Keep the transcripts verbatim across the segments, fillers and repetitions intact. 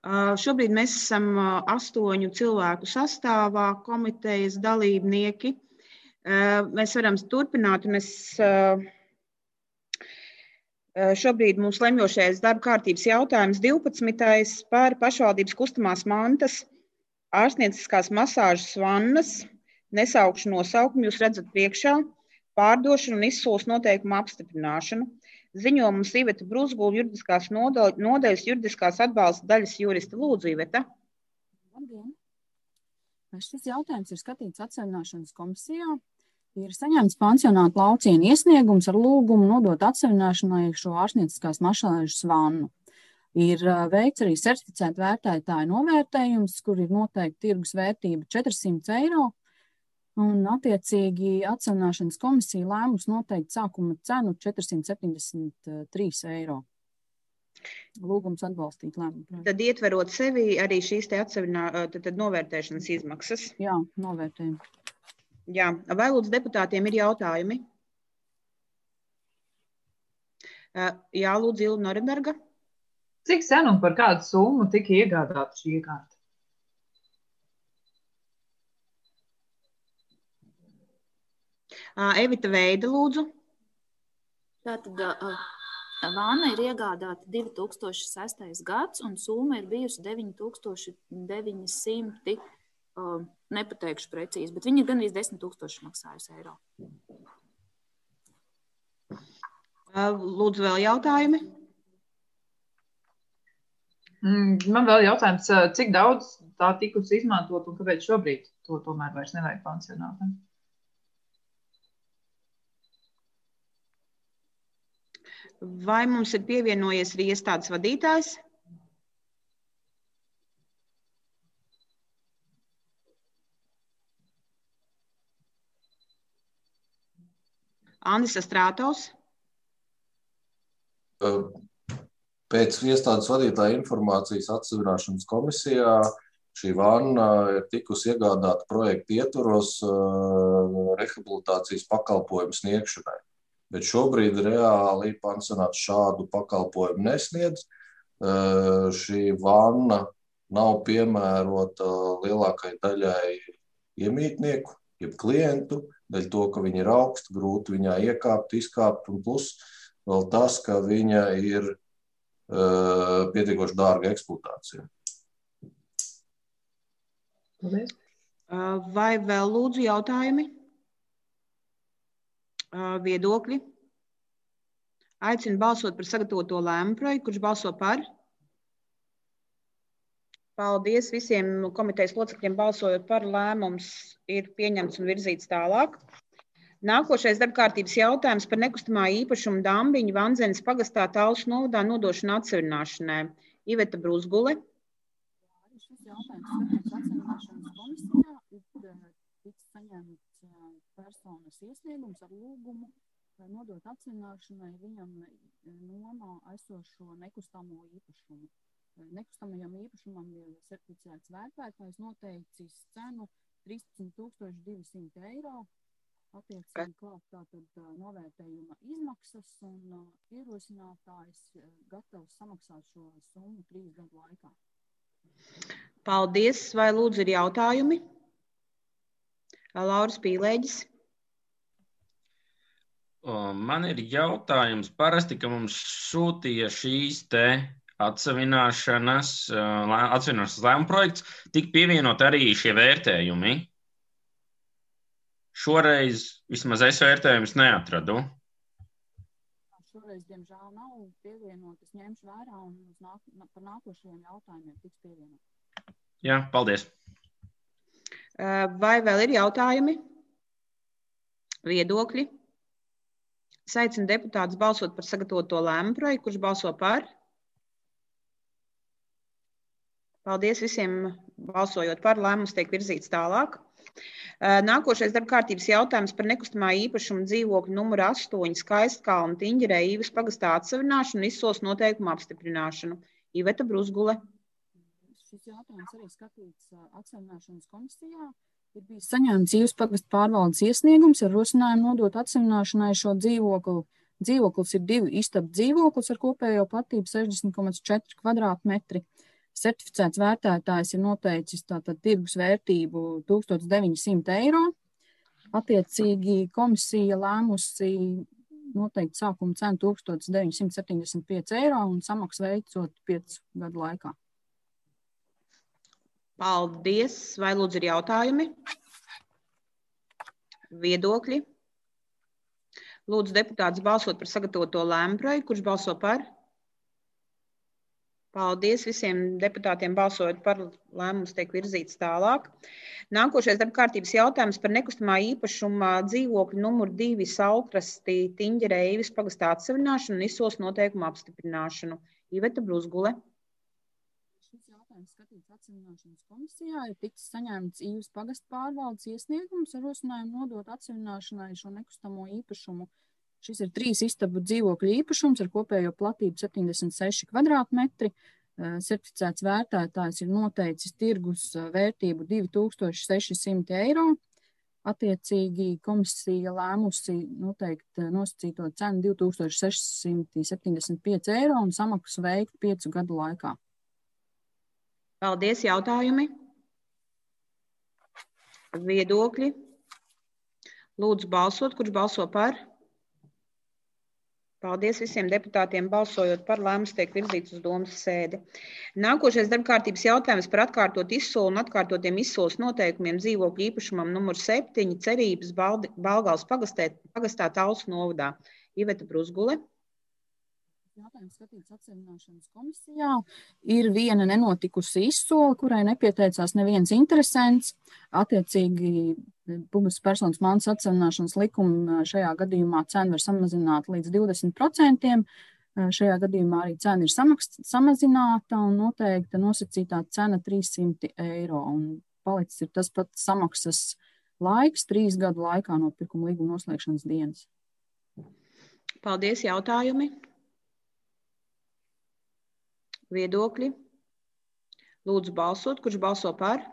Šobrīd mēs esam astoņu cilvēku sastāvā, komitejas dalībnieki. Mēs varam turpināt, un es šobrīd mums lemjošais darba kārtības jautājums divpadsmitais par pašvaldības kustamās mantas ārstnieciskās masāžas vannas, nesaukšu nosaukumu, jūs redzat priekšā, pārdošanu un izsoles noteikumu apstiprināšanu. Ziņojums Iveta Brūzgula, juridiskās nodaļas juridiskās atbalsta daļas jurista. Lūdzu, Iveta. Labdien. Šis jautājums ir skatīts atseviļināšanas komisijā. Ir saņemts pansionāta laucienu iesniegums ar lūgumu nodot atseviļināšanai šo ārstnieciskās masāžas vannu. Ir veikts arī certificēta vērtētāja novērtējums, kur ir noteikti tirgus vērtība četrsimt eiro. Un, attiecīgi, atseviļināšanas komisija lēmums noteikt sākuma cenu četrsimt septiņdesmit trīs eiro. Lūgums atbalstīt lēmumu. Tad ietverot sevi arī šīs te atseviļnā, tad, tad novērtēšanas izmaksas. Jā, novērtējumi. Jā, vai lūdzu deputātiem ir jautājumi? Jā, lūdzu Ilva Norenberga. Cik sen un par kādu summu tika iegādāta šī iekārta? Evita Veida, lūdzu. Tātad vanna ir iegādāta divi tūkstoši sestais gads, un summa ir bijusi deviņi tūkstoši deviņi simti, nepateikšu precīzi, bet viņi ir gandrīz desmit tūkstoši maksājusi eiro. Lūdzu, vēl jautājumi? Man vēl jautājums, cik daudz tā tikusi izmantot un kāpēc šobrīd to tomēr vairs nevajag pansionātam? Vai mums ir pievienojies arī iestādes vadītājs? Andris Astrātovs. Pēc iestādes vadītāja informācijas atseviļināšanas komisijā šī vanna ir tikusi iegādāta projekta ietvaros rehabilitācijas pakalpojumu sniegšanai. Bet šobrīd reāli pansionāts šādu pakalpojumu nesniedz. Šī vanna nav piemērota lielākai daļai iemītnieku, jeb klientu, dēļ to, ka viņa ir augsta, grūti viņā iekāpt, izkāpt, un plus vēl tas, ka viņa ir pietiekoši dārga eksploatācija. Vai vēl lūdzu jautājumi? Viedokļi. Aicinu balsot par sagatavoto lēmumu projektu, kurš balso par. Paldies visiem komitejas locekļiem balsojot par, lēmums ir pieņemts un virzīts tālāk. Nākošais darbkārtības jautājums par nekustamā īpašuma Dambiņu Vanzenes pagastā Talšu novadā nodošanu atseviļināšanai. Iveta Brūzgule. Šis jautājums skatīts atseviļināšanas komisijā. Ir saņemts personas iesniegums ar lūgumu nodot atseviļināšanai viņam nomā esošo nekustamo īpašumu. Nekustamajam īpašumam ir certificēts vērtētājs noteicis cenu trīspadsmit tūkstoši divi simti eiro. Attiecīgi klāt tātad novērtējuma izmaksas un ierosinātājs gatavs samaksāt šo summu trīs gadu laikā. Paldies. Vai lūdzu ir jautājumi? Lauris Pīlēģis. Man ir jautājums. Parasti, ka mums sūtīja šīs te atseviļināšanas, atseviļināšanas lēmuma projekts, tik pievienot arī šie vērtējumi. Šoreiz vismaz es vērtējumus neatradu. Šoreiz, diemžēl, nav pievienot. Es ņemšu vērā un nāk, par nākošajiem jautājumiem tiks pievienot. Jā, paldies. Vai vēl ir jautājumi? Viedokļi? Es aicinu deputātus balsot par sagatavoto lēmumu projektu, kurš balso par. Paldies visiem balsojot par, lēmums tiek virzīts tālāk. Nākošais darbkārtības jautājums par nekustamā īpašuma dzīvokļu numuru astoņi Skaistkalna Tiņģerē Īves pagastā atseviļināšanu un izsoles noteikumu apstiprināšanu. Iveta Brūzgule. Šis jautājums arī skatīts atseviļināšanas komisijā. Ir bijis saņemts Īves pagasta pārvaldes iesniegums ar rosinājumu nodot atseviļināšanai šo dzīvokli. Dzīvoklis ir divu istabu dzīvoklis ar kopējo platību sešdesmit komats četri kvadrātmetri. Certificēts vērtētājs ir noteicis tātad tirgus vērtību tūkstoš deviņi simti eiro. Attiecīgi komisija lēmusi noteikti sākuma cenu tūkstoš deviņi simti septiņdesmit pieci eiro un samaksu veicot piecu gadu laikā. Paldies. Vai lūdzu ir jautājumi? Viedokļi? Lūdzu deputātus balsot par sagatavoto lēmumu projektu. Kurš balso par? Paldies visiem deputātiem balsojot par, lēmums tiek virzīts tālāk. Nākošais darba kārtības jautājums par nekustamā īpašuma dzīvokļu numuru divi Saukrasti Tiņģera Eivis pagastā atsevināšanu un izsoles noteikumu apstiprināšanu. Iveta Brūzgule. Šis jautājums skatīts atsevināšanas komisijā, ir tiks saņemts Īvas pagasta pārvaldes iesniegums ar rosinājumu nodot atsevināšanai šo nekustamo īpašumu. Šis ir trīs istabu dzīvokļu īpašums ar kopējo platību septiņdesmit seši kvadrātmetri. Certificēts vērtētājs ir noteicis tirgus vērtību divi tūkstoši seši simti eiro. Attiecīgi komisija lēmusi noteikt nosacīto cenu divi tūkstoši seši simti septiņdesmit pieci eiro un samaksu veikt piecu gadu laikā. Paldies. Jautājumi? Viedokļi? Lūdzu balsot. Kurš balso par? Paldies visiem deputātiem balsojot par, lēmums tiek virzīts uz domas sēdi. Nākošais darba kārtības jautājums par atkārtot izsoli un atkārtotiem izsoles noteikumiem dzīvokļu īpašumam numur septiņi Cerības Balgales pagastē, pagastā Talsu novadā. Iveta Brūzgule. Jautājums skatīts atsevināšanas komisijā. Ir viena nenotikusi izsole, kurai nepieteicās neviens interesents. Attiecīgi publiskas personas mantas atsevināšanas likuma šajā gadījumā cena var samazināt līdz divdesmit procentiem. Šajā gadījumā arī cena ir samaks, samazināta un noteikta nosacītā cena trīssimti eiro. Un palicis ir tas pats samaksas laiks trīs gadu laikā no pirkuma līguma noslēgšanas dienas. Paldies. Jautājumi? Viedokļi? Lūdzu balsot. Kurš balso par?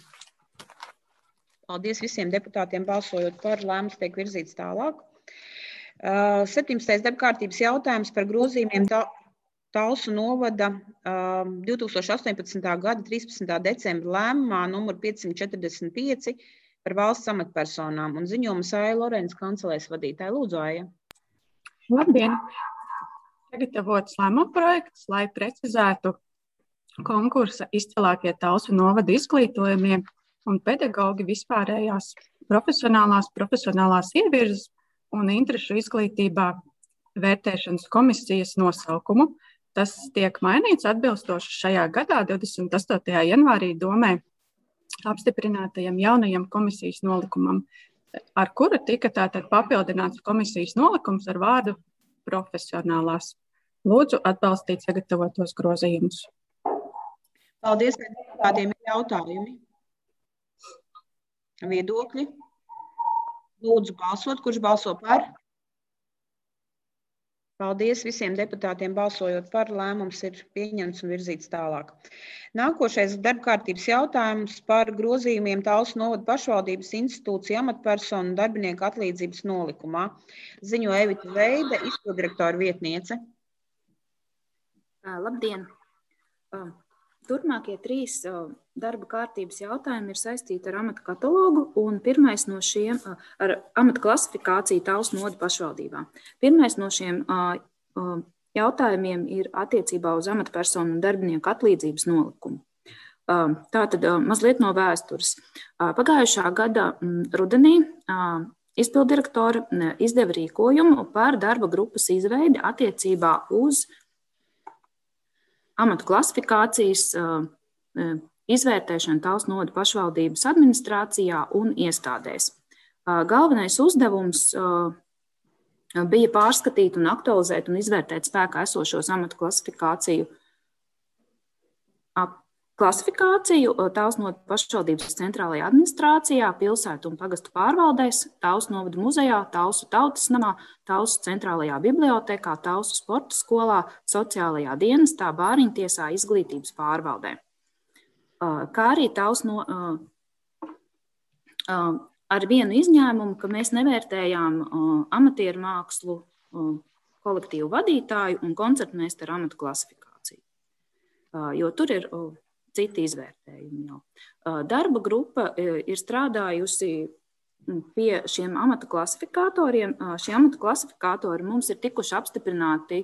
Paldies visiem deputātiem balsojot par, lēmums tiek virzīts tālāk. septiņpadsmitais darba kārtības jautājums par grozījumiem Talsu novada divi tūkstoši astoņpadsmitā gada trīspadsmitā decembra lēmumā numur piecsimt četrdesmit pieci par valsts amatpersonām un ziņojumu Aija Lorenas kancelēs vadītāja. Lūdzu, Aija. Labdien! Sagatavots lēmuma projekts, lai precizētu konkursa izcilākie Talsu novada izglītojumiem un pedagogi vispārējās profesionālās, profesionālās ievirzes un interešu izglītībā vērtēšanas komisijas nosaukumu. Tas tiek mainīts atbilstoši šajā gadā, divdesmit astotajā janvārī domē apstiprinātajam jaunajam komisijas nolikumam, ar kuru tika tātad papildināts komisijas nolikums ar vārdu profesionālās. Lūdzu atbalstīt sagatavotos grozījumus. Paldies, ka deputātiem ir jautājumi. Viedokļi? Lūdzu balsot. Kurš balso par? Paldies visiem deputātiem balsojot par, lēmums ir pieņemts un virzīts tālāk. Nākošais darba kārtības jautājums par grozījumiem Talsu novada pašvaldības institūciju amatpersonu darbinieku atlīdzības nolikumā. Ziņo Evita Veide, izpildirektora vietniece. Labdien! Turpmākie trīs darba kārtības jautājumi ir saistīti ar amata katalogu un pirmais no šiem ar amata klasifikāciju Talsu novada pašvaldībā. Pirmais no šiem jautājumiem ir attiecībā uz amatpersonu un darbinieku atlīdzības nolikumu. Tātad mazliet no vēstures. Pagājušā gada rudenī izpildirektora izdeva rīkojumu par darba grupas izveidi attiecībā uz amatu klasifikācijas izvērtēšanu Talsu novada pašvaldības administrācijā un iestādēs. Galvenais uzdevums bija pārskatīt un aktualizēt un izvērtēt spēkā esošos amatu klasifikāciju, klasifikāciju Talsu novada pašvaldības centrālajā administrācijā, pilsētu un pagastu pārvaldēs, Talsu novada muzejā, Talsu tautas namā, Talsu centrālajā bibliotekā, Talsu sporta skolā, sociālajā dienestā, bāriņtiesā, izglītības pārvaldē. Kā arī Talsu no, ar vienu izņēmumu, ka mēs nevērtējām amatieru mākslu kolektīvu vadītāju un koncertmeistaru amatu klasifikāciju. jo tur ir citi izvērtējumi jau. Darba grupa ir strādājusi pie šiem amata klasifikatoriem. Šie amata klasifikatori mums ir tikuši apstiprināti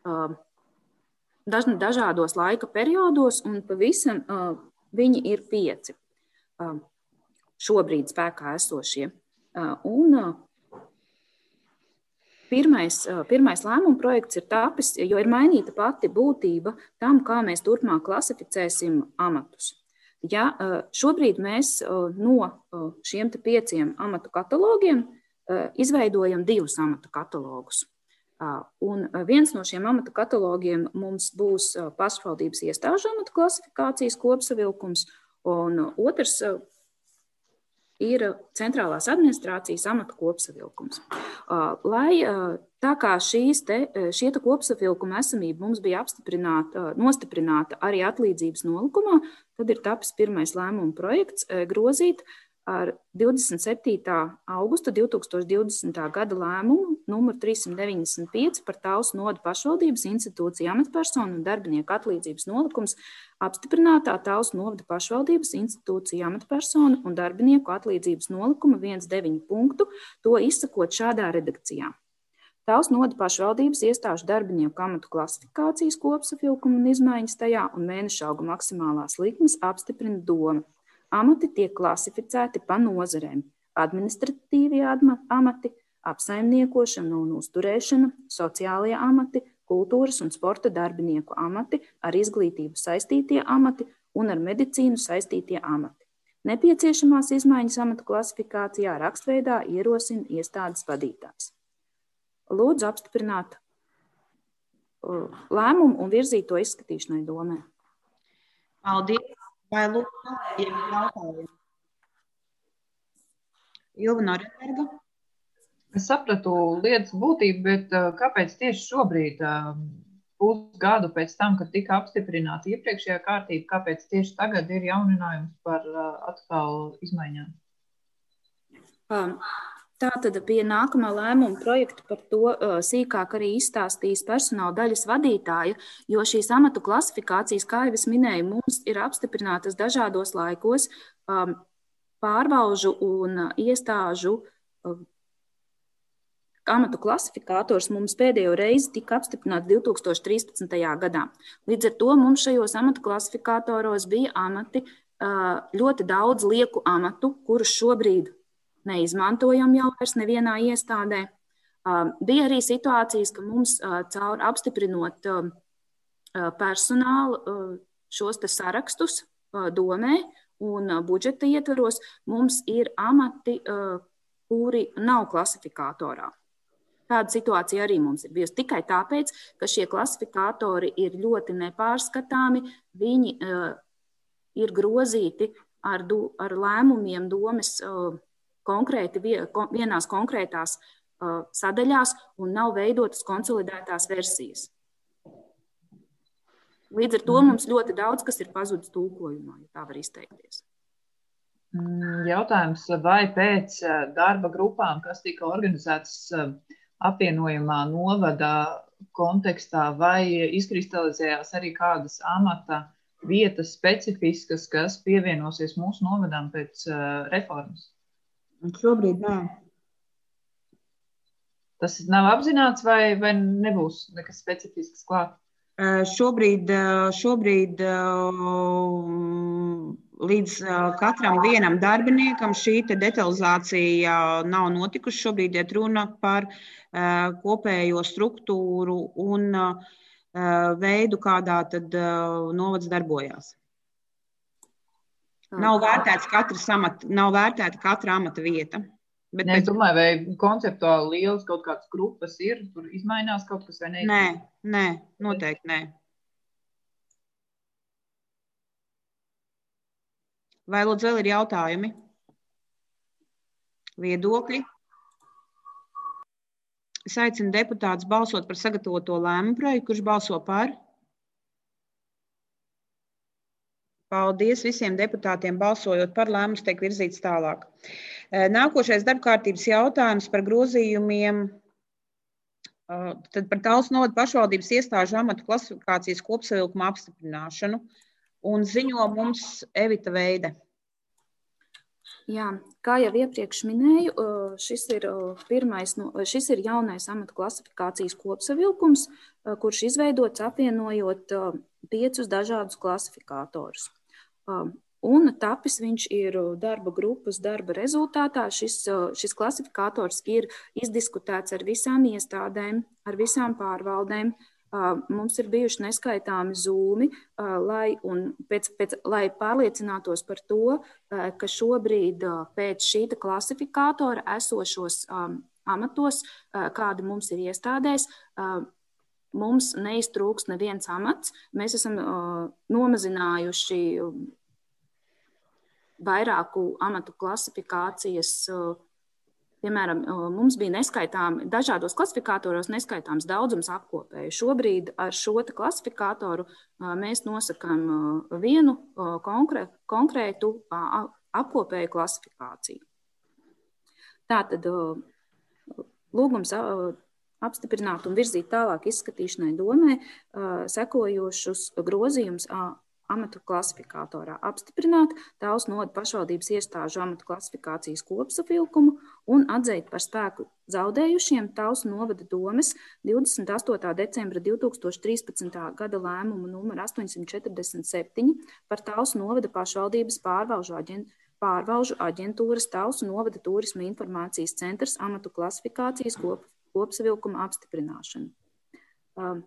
dažādos laika periodos, un pavisam viņi ir pieci šobrīd spēkā esošie. Un pirmais, pirmais lēmuma projekts ir tapis, jo ir mainīta pati būtība tam, kā mēs turpmāk klasificēsim amatus. Ja šobrīd mēs no šiem te pieciem amatu katalogiem izveidojam divus amatu katalogus. Un viens no šiem amatu katalogiem mums būs pašvaldības iestāžu amatu klasifikācijas kopsavilkums, un otrs ir centrālās administrācijas amatu kopsavilkums. Lai tā kā šīs te, šie te kopsavilkuma esamība mums bija apstiprināta, nostiprināta arī atlīdzības nolikumā, tad ir tapis pirmais lēmuma projekts grozīt ar divdesmit septītā augusta divi tūkstoši divdesmitā gada lēmumu numur trīssimt deviņdesmit pieci par Talsu novada pašvaldības institūciju amatpersonu un darbinieku atlīdzības nolikums apstiprinātā Talsu novada pašvaldības institūciju amatpersonu un darbinieku atlīdzības nolikuma viens deviņi punktu, to izsakot šādā redakcijā. Talsu novada pašvaldības iestāžu darbinieku amatu klasifikācijas kopsavilkuma un izmaiņas tajā un mēneša algu maksimālās likmes apstiprina doma. Amati tiek klasificēti pa nozarēm – administratīvie amati, apsaimniekošana un uzturēšana, sociālie amati, kultūras un sporta darbinieku amati, ar izglītību saistītie amati un ar medicīnu saistītie amati. Nepieciešamās izmaiņas amatu klasifikācijā rakstveidā ierosina iestādes vadītājs. Lūdzu apstiprināt lēmumu un virzīt to izskatīšanai domē. Paldies! Vai lūdzu kolēģiem jautājumi? Ilva Norenberga. Es sapratu lietas būtību, bet kāpēc tieši šobrīd, pusgadu pēc tam, kad tika apstiprināta iepriekšējā kārtība, kāpēc tieši tagad ir jauninājums par atkal izmaiņām? Um. Tātad pie nākamā lēmuma projekta par to sīkāk arī izstāstīs personāla daļas vadītāja, jo šīs amatu klasifikācijas, kā jau es minēju, mums ir apstiprinātas dažādos laikos. Pārvalžu un iestāžu amatu klasifikators mums pēdējo reizi tika apstiprināts divi tūkstoši trīspadsmitajā gadā. Līdz ar to mums šajos amatu klasifikatoros bija amati, ļoti daudz lieku amatu, kurus šobrīd neizmantojam jau vairs nevienā iestādē. Bija arī situācijas, ka mums caur apstiprinot personālu šos te sarakstus domē un budžeta ietvaros, mums ir amati, kuri nav klasifikatorā. Tāda situācija arī mums ir bijusi tikai tāpēc, ka šie klasifikatori ir ļoti nepārskatāmi, viņi ir grozīti ar, ar lēmumiem domes konkrēti vienās konkrētās uh, sadaļās un nav veidotas konsolidētās versijas. Līdz ar to mums ļoti daudz, kas ir pazudis tulkojumā, ja tā var izteikties. Jautājums, vai pēc darba grupām, kas tika organizētas apvienojumā novada kontekstā, vai izkristalizējās arī kādas amata vietas specifiskas, kas pievienosies mūsu novadām pēc uh, reformas? Šobrīd nē. Tas nav apzināts vai, vai nebūs nekas specifisks klāt? Šobrīd, šobrīd līdz katram vienam darbiniekam šī te detalizācija nav notikusi. Šobrīd iet runa par kopējo struktūru un veidu, kādā tad novads darbojās. Nav vērtēts katrs amata, nav vērtēta katra amata vieta. Bet ne, es domāju, vai konceptuāli lielas kaut kādas grupas ir, tur izmainās kaut kas vai ne? Nē, nē, noteikti nē. Vai lūdzu vēl ir jautājumi? Viedokļi? Es aicinu deputātus balsot par sagatavoto lēmumu projektu, kurš balso par? Paldies visiem deputātiem balsojot par, lēmums tiek virzīts tālāk. Nākošais darbkārtības jautājums par grozījumiem Tad par Talsu novada pašvaldības iestāžu amatu klasifikācijas kopsavilkuma apstiprināšanu. Un ziņo mums Evita Veide. Jā, kā jau iepriekš minēju, šis ir, pirmais, šis ir jaunais amatu klasifikācijas kopsavilkums, kurš izveidots apvienojot piecus dažādus klasifikātorus. Un tapis viņš ir darba grupas darba rezultātā. Šis, šis klasifikators ir izdiskutēts ar visām iestādēm, ar visām pārvaldēm. Mums ir bijuši neskaitāmi zūmi, lai, un pēc, pēc, lai pārliecinātos par to, ka šobrīd pēc šīta klasifikātora esošos amatos, kādi mums ir iestādēs, mums neiztrūks neviens amats. Mēs esam nomazinājuši vairāku amatu klasifikācijas. Piemēram, mums bija neskaitāmi, dažādos klasifikātoros neskaitāms daudzums apkopēju. Šobrīd ar šo klasifikātoru mēs nosakām vienu konkrē, konkrētu apkopēju klasifikāciju. Tātad lūgums apstiprināt un virzīt tālāk izskatīšanai domē sekojošus grozījumus amatu klasifikātorā apstiprināt Talsu novada pašvaldības iestāžu amatu klasifikācijas kopsavilkumu un atzīt par spēku zaudējušiem Talsu novada domes divdesmit astotā decembra divtūkstoš trīspadsmitā gada lēmumu numur astoņsimt četrdesmit septiņi par Talsu novada pašvaldības pārvalžu, aģent, pārvalžu aģentūras Talsu novada turisma informācijas centrs amatu klasifikācijas kop, kopsavilkuma apstiprināšanu. Um,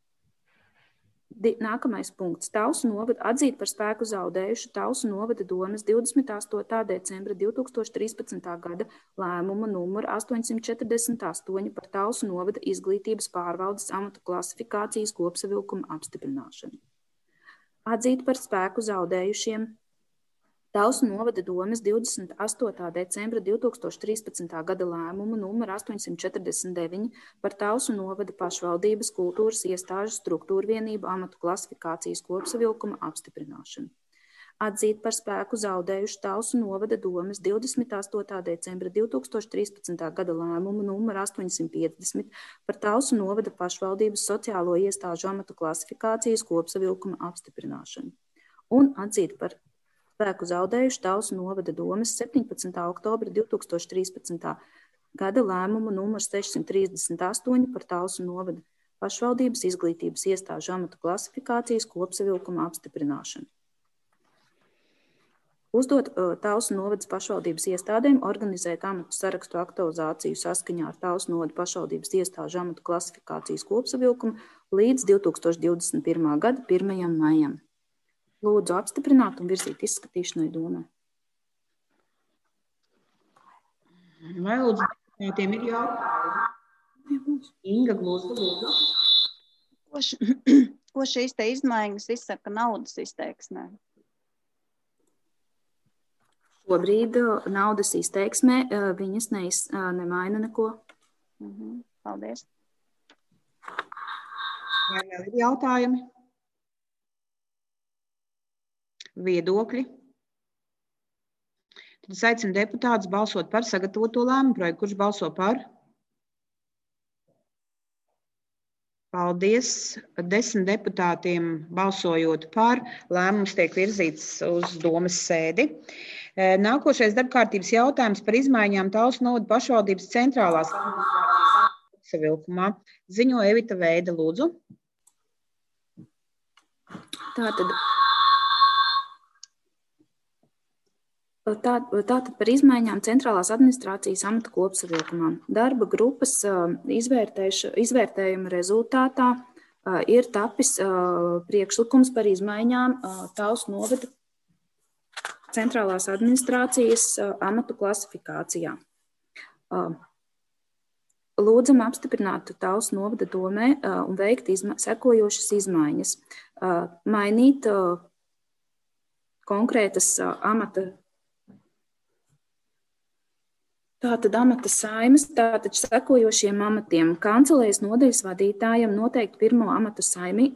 Nākamais punkts. Talsu novada atzīt par spēku zaudējušu Talsu novada domes divdesmit astotā decembra divtūkstoš trīspadsmitā gada lēmuma numuru astoņsimt četrdesmit astoņi par Talsu novada izglītības pārvaldes amatu klasifikācijas kopsavilkuma apstiprināšanu. Atzīt par spēku zaudējušiem Talsu novada domes divdesmit astotā decembra divtūkstoš trīspadsmitā gada lēmumu numuru astoņsimt četrdesmit deviņi par Talsu novada pašvaldības kultūras iestāžu struktūru vienību amatu klasifikācijas kopsavilkuma apstiprināšanu. Atzīt par spēku zaudējuši Talsu novada domes divdesmit astotā decembra divtūkstoš trīspadsmitā gada lēmumu numuru astoņsimt piecdesmit par Talsu novada pašvaldības sociālo iestāžu amatu klasifikācijas kopsavilkuma apstiprināšanu. Un atzīt par spēku zaudējuši Talsu novada domes septiņpadsmitā oktobra divtūkstoš trīspadsmitā gada lēmumu numurs sešsimt trīsdesmit astoņi par Talsu novada pašvaldības izglītības iestāžu amatu klasifikācijas kopsavilkuma apstiprināšanu. Uzdot Talsu novadas pašvaldības iestādēm organizēt amatu sarakstu aktualizāciju saskaņā ar Talsu novada pašvaldības iestāžu amatu klasifikācijas kopsavilkumu līdz divtūkstoš divdesmit pirmā gada pirmajam maijam. Lūdzu apstiprināt un virzīt izskatīšanai domē. Vai lūdzu, tiem ir jautājumi? Inga, lūdzu, lūdzu. Ko, š, ko šīs te izmaiņas izsaka naudas izteiksmē? Šobrīd naudas izteiksmē viņas neiz, nemaina neko. Mhm, paldies. Vai vēl ir jautājumi? Viedokļi. Tad es aicinu deputātus balsot par sagatavoto lēmumu projektu. Kurš balso par? Paldies. Desmit deputātiem balsojot par, lēmums tiek virzīts uz domes sēdi. Nākošais darbkārtības jautājums par izmaiņām Talsu novada pašvaldības centrālās administrācijas savilkumā. Ziņo Evita Veide, lūdzu. Tātad. Tā, tātad par izmaiņām centrālās administrācijas amata kopsavilkumā. Darba grupas izvērtējuma rezultātā ir tapis priekšlikums par izmaiņām Talsu novada centrālās administrācijas amatu klasifikācijā. Lūdzam apstiprināt Talsu novada domē un veikt izma- sekojošas izmaiņas. Mainīt konkrētas amata Tātad amata saimes, tātad sekojošiem amatiem. Kancelējas nodaļas vadītājam noteikti pirmo amata saimi,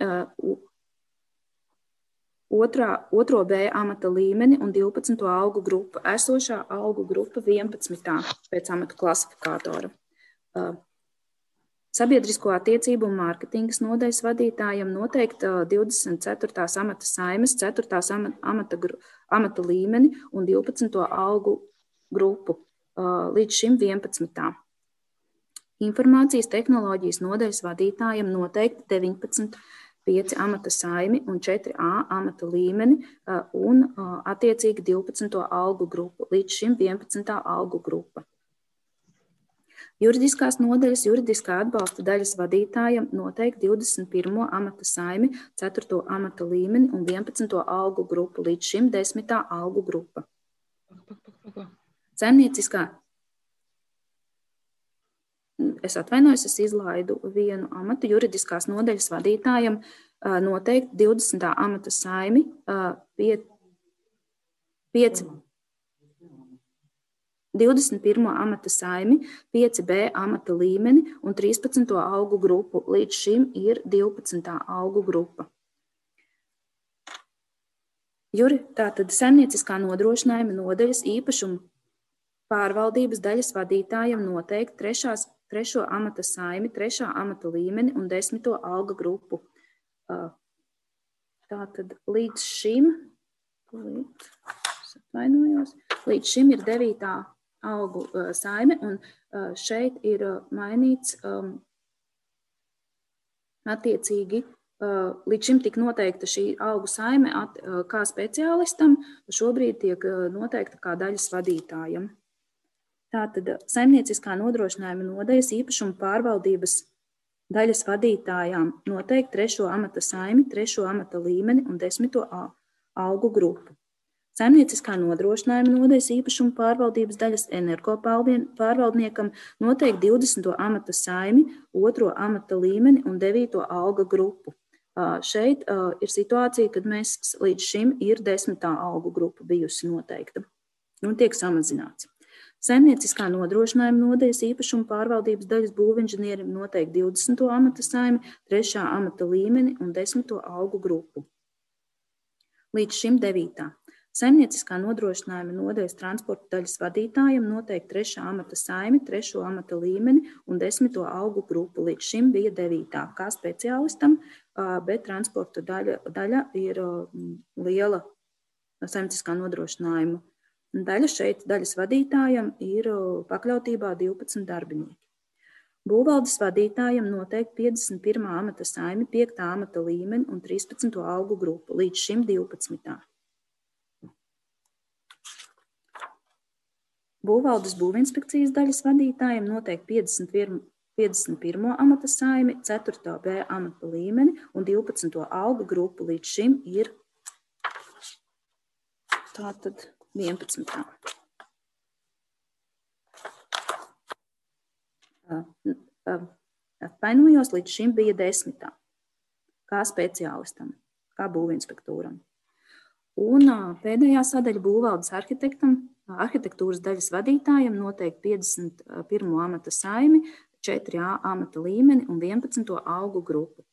otrā, otro B amata līmeni un divpadsmito algu grupu. Esošā algu grupa vienpadsmitā pēc amata klasifikātora. Sabiedrisko attiecību un mārketingas nodaļas vadītājam noteikt divdesmit ceturtās amata saimes, ceturtās amata, amata līmeni un divpadsmito algu grupu, līdz šim vienpadsmitā. Informācijas tehnoloģijas nodaļas vadītājam noteikt deviņpadsmit pieci amata saimi un četri A amata līmeni un attiecīgi divpadsmito algu grupu, līdz šim vienpadsmitā algu grupa. Juridiskās nodaļas juridiskā atbalsta daļas vadītājam noteikti divdesmit pirmo amata saimi, ceturto amata līmeni un vienpadsmito algu grupu, līdz šim desmitā algu grupa. Saimnieciskā, es atvainojos, es izlaidu vienu amatu, juridiskās nodaļas vadītājam noteikti divdesmitā amata saimi, pie, pieci. divdesmit pirmo amata saimi, pieci B amata līmeni un trīspadsmito algu grupu, līdz šim ir divpadsmitā algu grupa. Juri, tātad saimnieciskā nodrošinājuma nodaļas īpašuma pārvaldības daļas vadītājam noteikti trešās, trešo amata saimi, trešā amata līmeni un desmito alga grupu. Tātad līdz šim, līdz, atvainojos, līdz šim ir devītā algu uh, saime, un uh, šeit ir uh, mainīts um, attiecīgi, uh, līdz šim tika noteikta šī algu saime at, uh, kā speciālistam, šobrīd tiek uh, noteikta kā daļas vadītājam. Tātad saimnieciskā nodrošinājuma nodaļas īpašuma pārvaldības daļas vadītājām noteikti trešo amata saimi, trešo amata līmeni un desmito algu grupu. Saimnieciskā nodrošinājuma nodaļas īpašuma pārvaldības daļas energo pārvaldniekam noteikti divdesmito amata saimi, otro amata līmeni un devīto alga grupu. Šeit ir situācija, kad mēs līdz šim ir desmitā algu grupa bijusi noteikta un tiek samazināts. Saimnieciskā nodrošinājuma nodaļas īpašuma pārvaldības daļas būvinženierim noteikti divdesmito amata saimi, trešā amata līmeni un desmito algu grupu. Līdz šim devītā. Saimnieciskā nodrošinājuma nodaļas transporta daļas vadītājam noteikti trešā amata saimi, trešo amata līmeni un desmito algu grupu. Līdz šim bija devītā kā speciālistam, bet transporta daļa, daļa ir liela saimnieciskā nodrošinājuma daļa. Šeit daļas vadītājam ir pakļautībā divpadsmit darbinieki. Būvvaldes vadītājam noteikti piecdesmit pirmā amata saimi, piektā amata līmeni un trīspadsmito algu grupu. Līdz šim divpadsmitā. Būvvaldes būvinspekcijas daļas vadītājiem noteikti piecdesmit pirmo amata saimi, ceturto B amata līmeni un divpadsmito algu grupu. Līdz šim ir tātad vienpadsmitā. Atvainojos, līdz šim bija desmitā, kā speciālistam, kā būvinspektūram. Un pēdējā sadaļa būvvaldes arhitektam, arhitektūras daļas vadītājam noteikti piecdesmit pirmo amata saimi, četri A amata līmeni un vienpadsmito algu grupu.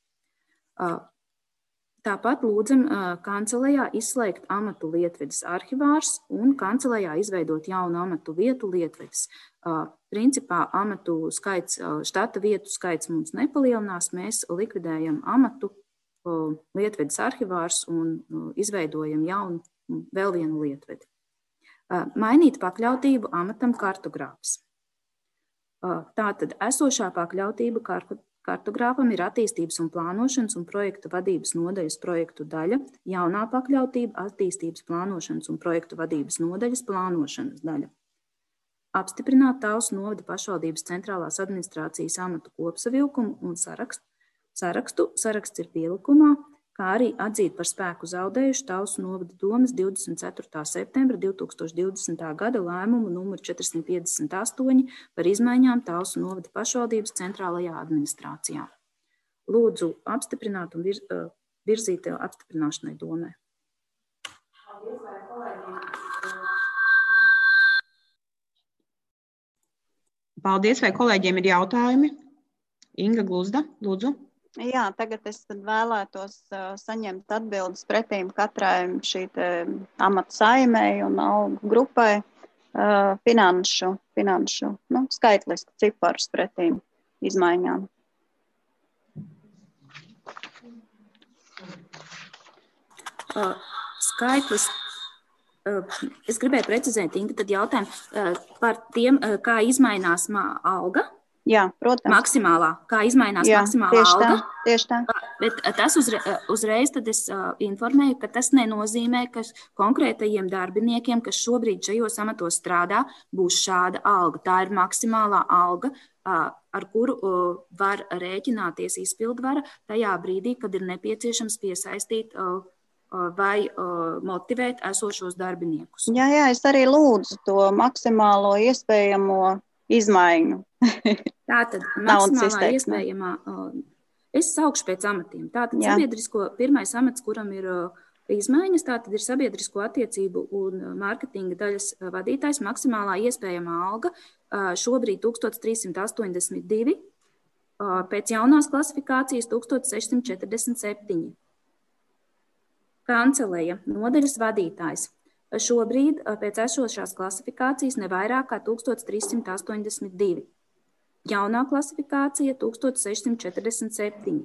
Tāpat lūdzam kancelejā izslēgt amatu lietvedes arhivārs un kancelejā izveidot jaunu amatu vietu lietvedes. Principā amatu skaits, štata vietu skaits mums nepalielinās, mēs likvidējam amatu lietvedes arhivārs un izveidojam jaunu vēl vienu lietvedi. Mainīt pakļautību amatam kartogrāfs. Tātad esošā pakļautība kartogrāfam ir attīstības un plānošanas un projektu vadības nodaļas projektu daļa, jaunā pakļautība attīstības plānošanas un projektu vadības nodaļas plānošanas daļa. Apstiprināt Tausu novada pašvaldības centrālās administrācijas amatu kopsavilkumu un sarakstu. Sarakstu, saraksts ir pielikumā, kā arī atzīt par spēku zaudējuši Tausu novada domes divdesmit ceturtā septembra divtūkstoš divdesmitā gada lēmumu numuru četrsimt piecdesmit astoņi par izmaiņām Tausu novada pašvaldības centrālajā administrācijā. Lūdzu apstiprināt un virz, virzīt apstiprināšanai domē. Paldies, vai kolēģiem ir jautājumi? Inga Gluzda, lūdzu. Jā, tagad es vēlētos uh, saņemt atbildes pretīm katrai šī amata saimei un algu grupai uh, finanšu, finanšu nu, skaitlisku ciparus pretīm izmaiņām. skaitlis. Es gribēju precizēt, Inga, tad jautājumu par tiem, kā izmainās alga. Jā, protams. Maksimālā, kā izmainās Jā, maksimālā tieši alga. Tā, tieši tā. Bet tas uzre, uzreiz tad es informēju, ka tas nenozīmē, ka konkrētajiem darbiniekiem, kas šobrīd šajos amatos strādā, būs šāda alga. Tā ir maksimālā alga, ar kuru var rēķināties izpildvara tajā brīdī, kad ir nepieciešams piesaistīt vai motivēt esošos darbiniekus. Jā, jā, es arī lūdzu to maksimālo iespējamo izmaiņu. Tātad maksimālā iespējamā, es saukšu pēc amatiem. Tātad jā. Sabiedrisko, pirmais amats, kuram ir izmaiņas, tātad ir sabiedrisko attiecību un mārketinga daļas vadītājs, maksimālā iespējamā alga šobrīd tūkstoš trīs simt astoņdesmit divi, pēc jaunās klasifikācijas tūkstoš sešsimt četrdesmit septiņi. Kanceleja, nodaļas vadītājs. Šobrīd pēc esošās klasifikācijas nevairāk kā tūkstoš trīs simt astoņdesmit divi. Jaunā klasifikācija tūkstoš sešsimt četrdesmit septiņi.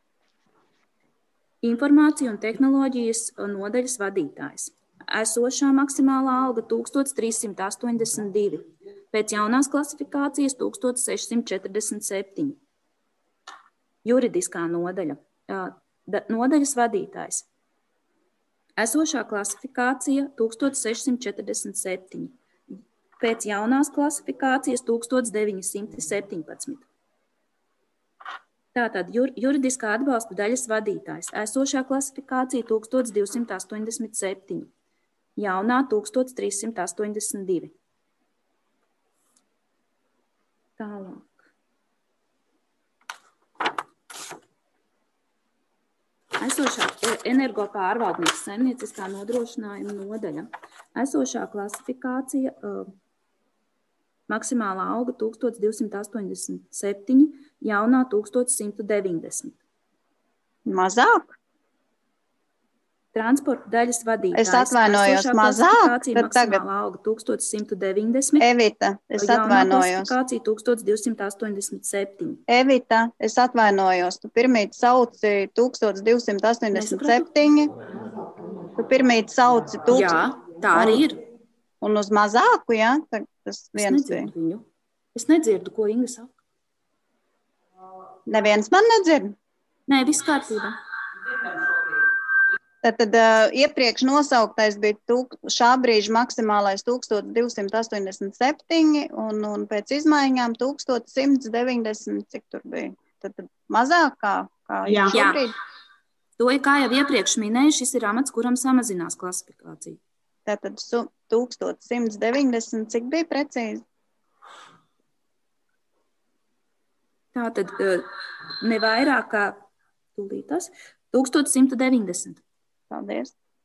Informācija un tehnoloģijas nodaļas vadītājs. Esošā maksimālā alga tūkstoš trīs simt astoņdesmit divi. Pēc jaunās klasifikācijas tūkstoš sešsimt četrdesmit septiņi. Juridiskā nodaļa. Nodaļas vadītājs. Esošā klasifikācija tūkstoš sešsimt četrdesmit septiņi. Pēc jaunās klasifikācijas tūkstoš deviņi simti septiņpadsmit. Tātad jur, juridiskā atbalsta daļas vadītājs. Esošā klasifikācija tūkstoš divi simti astoņdesmit septiņi. Jaunā tūkstoš trīs simt astoņdesmit divi. Tālāk. Esošā energopārvaldnieks saimnieciskā nodrošinājuma nodaļa. Esošā klasifikācija uh, maksimālā alga tūkstoš divi simti astoņdesmit septiņi, jaunā tūkstoš simt deviņdesmit. Mazāk? Transporta daļas vadītājs. Es atvainojos, mazāk? Tad tagad alga tūkstoš simt deviņdesmit. Evita, es atvainojos. Klasifikācija tūkstoš divi simti astoņdesmit septiņi. Evita, es atvainojos. Tu pirmīt sauci tūkstoš divi simti astoņdesmit septiņi. Tu pirmīt sauci tūkstoš. Jā, tā arī ir. Un uz mazāku, jā? Tas viens bija. Viņu. Es nedzirdu, ko Inga saka. Neviens man nedzird? Nē, viss kārtībā. Tad uh, iepriekš nosauktais bija tūk, šā brīža maksimālais tūkstoš divi simti astoņdesmit septiņi un, un pēc izmaiņām tūkstoš simt deviņdesmit, cik tur bija. Tad, tad mazāk kā, kā Jā. šobrīd. To, kā jau iepriekš minēju, šis ir amats, kuram samazinās klasifikācija. Tātad tūkstoš simt deviņdesmit, cik bija precīzi? Tātad ne vairāk kā tūlītas, tūkstoš simt deviņdesmit. Paldies.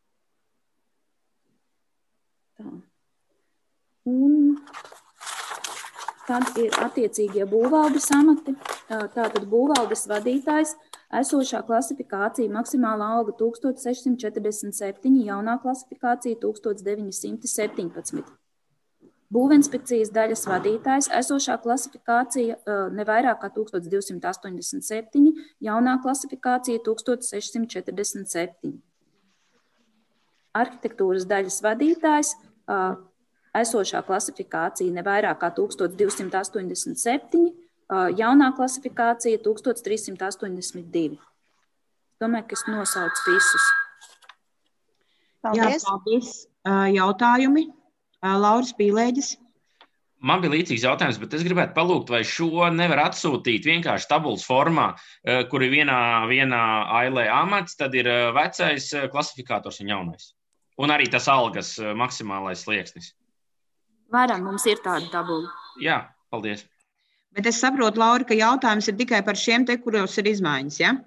Tā. Un tad ir attiecīgie būvvaldes amati. Tātad būvvaldes vadītājs, esošā klasifikācija, maksimālā alga tūkstoš sešsimt četrdesmit septiņi, jaunā klasifikācija tūkstoš deviņi simti septiņpadsmit. Būvinspekcijas daļas vadītājs, esošā klasifikācija ne vairāk kā tūkstoš divi simti astoņdesmit septiņi, jaunā klasifikācija tūkstoš sešsimt četrdesmit septiņi. Arhitektūras daļas vadītājs, esošā klasifikācija ne vairāk kā tūkstoš divi simti astoņdesmit septiņi, jaunā klasifikācija tūkstoš trīs simti astoņdesmit divi. Domāju, ka es nosaucu visus. Paldies. Jā, paldies. Jautājumi? Lauris Pīlēģis. Man bija līdzīgs jautājums, bet es gribētu palūgt, vai šo nevar atsūtīt vienkārši tabulas formā, kur ir vienā, vienā ailē amats, tad ir vecais klasifikators un jaunais. Un arī tas algas maksimālais slieksnis. Varam, mums ir tāda tabula. Jā, paldies. Bet es saprotu, Lauri, ka jautājums ir tikai par šiem te, kuros ir izmaiņas, ja?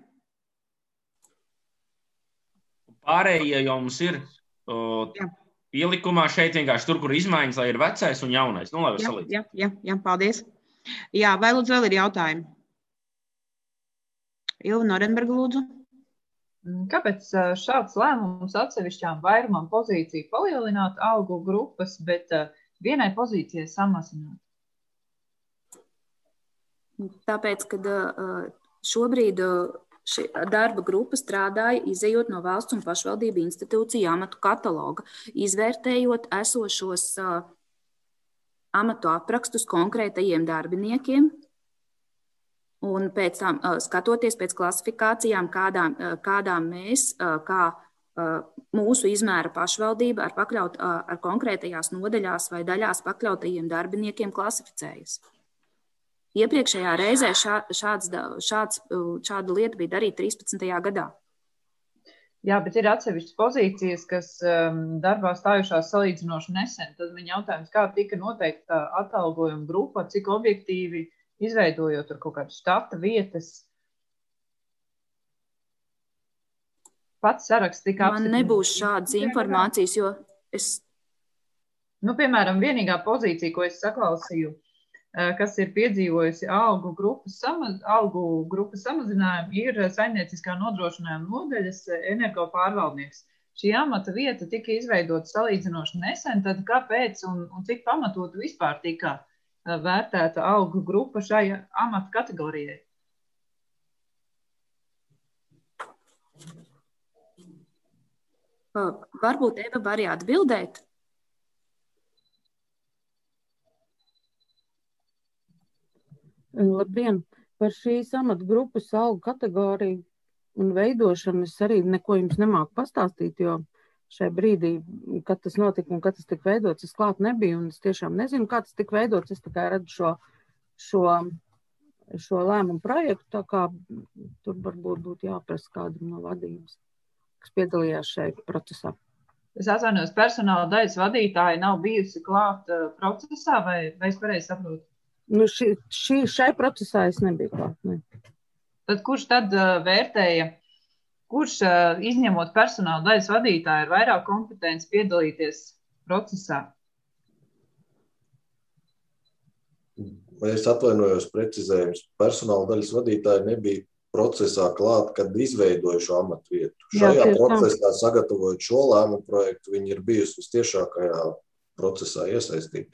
Pārējie jau mums ir... O, Jā. Ielikumā šeit vienkārši tur, kur izmaiņas, lai ir vecais un jaunais. Nu, lai var salīdzināt. Jā, jā, jā, paldies. Jā, vai lūdzu vēl ir jautājumi? Ilva Norenberga, lūdzu. Kāpēc šāds lēmums atsevišķām vairumam pozīciju palielināt algu grupas, bet vienai pozīcijai samazināt? Tāpēc, kad šobrīd šī darba grupa strādāja, izejot no valsts un pašvaldību institūciju amatu kataloga, izvērtējot esošos uh, amatu aprakstus konkrētajiem darbiniekiem un pēc tam uh, skatoties pēc klasifikācijām, kādām, uh, kādām mēs, uh, kā uh, mūsu izmēra pašvaldība ar, pakļaut, uh, ar konkrētajās nodaļās vai daļās pakļautajiem darbiniekiem klasificējas. Iepriekšējā reizē šā, šāds, šāds, šāda lieta bija darīta trīspadsmitajā gadā. Jā, bet ir atsevišķas pozīcijas, kas um, darbā stājušās salīdzinoši nesen. Tad man jautājums, kā tika noteikta atalgojuma grupa, cik objektīvi izveidojot tur kaut kādu štata vietas. Pats saraksts tika apstiprināts. Man nebūs šādas informācijas, jo es... Nu, piemēram, vienīgā pozīcija, ko es saklausīju, kas ir piedzīvojusi algu grupas, samaz, algu grupas samazinājumu, ir saimnieciskā nodrošinājuma nodaļas energopārvaldnieks. Šī amata vieta tika izveidota salīdzinoši nesen, tad kāpēc un, un cik pamatot vispār tika vērtēta algu grupa šai amata kategorijai? Varbūt Eva var atbildēt? Labdien! Par šīs amatgrupas algu kategoriju un veidošanu es arī neko jums nemāku pastāstīt, jo šai brīdī, kad tas notika un kad tas tika veidots, es klāt nebiju un es tiešām nezinu, kā tas tika veidots. Es tikai redzu šo, šo, šo lēmumu projektu, tā kā tur varbūt būtu jāprasa kādam no vadības, kas piedalījās šai procesā. Es atvainojos, personāla daļas vadītāja nav bijusi klāt procesā, vai, vai es pareizi saprotu? Nu, ši, ši, šai procesā es nebiju klāt. Ne. Tad kurš tad uh, vērtēja, kurš uh, izņemot personāla daļas vadītāju ir vairāk kompetenci piedalīties procesā? Es atvainojos precizējums. Personāla daļas vadītāji nebija procesā klāt, kad izveidoja šo amatu vietu. Šajā Jā, procesā, sagatavojot šo lēmumu projektu, viņi ir bijusi vistiešākajā procesā iesaistīti.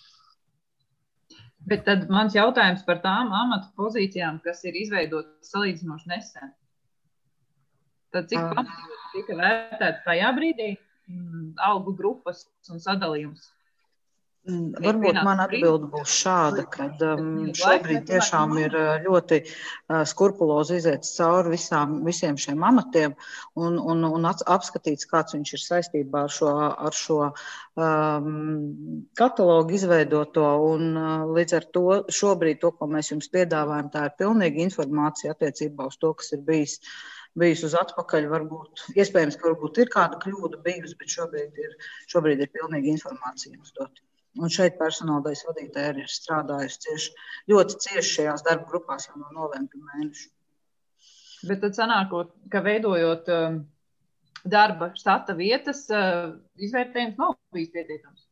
Bet tad mans jautājums par tām amatu pozīcijām, kas ir izveidotas salīdzinoši nesen. Tad cik pamatot tika vērtēts tajā brīdī algu grupas un sadalījums? Varbūt man atbilde būs šāda, kad um, šobrīd tiešām ir ļoti uh, skrupulozi iziets cauri visām, visiem šiem amatiem un, un, un apskatīts, kāds viņš ir saistībā ar šo, ar šo um, katalogu izveidoto. Un, uh, līdz ar to šobrīd to, ko mēs jums piedāvājam, tā ir pilnīga informācija attiecībā uz to, kas ir bijis, bijis uz atpakaļ. Varbūt, iespējams, ka varbūt ir kāda kļūda bijusi, bet šobrīd ir, šobrīd ir pilnīga informācija jums dot. Un šeit personāla daļas vadītāja arī ir strādājusi cieši, ļoti cieši šajās darba grupās jau no novembra mēneša. Bet tad sanākot, ka veidojot um, darba štata vietas, uh, izvērtējums nav bijis pietiekams.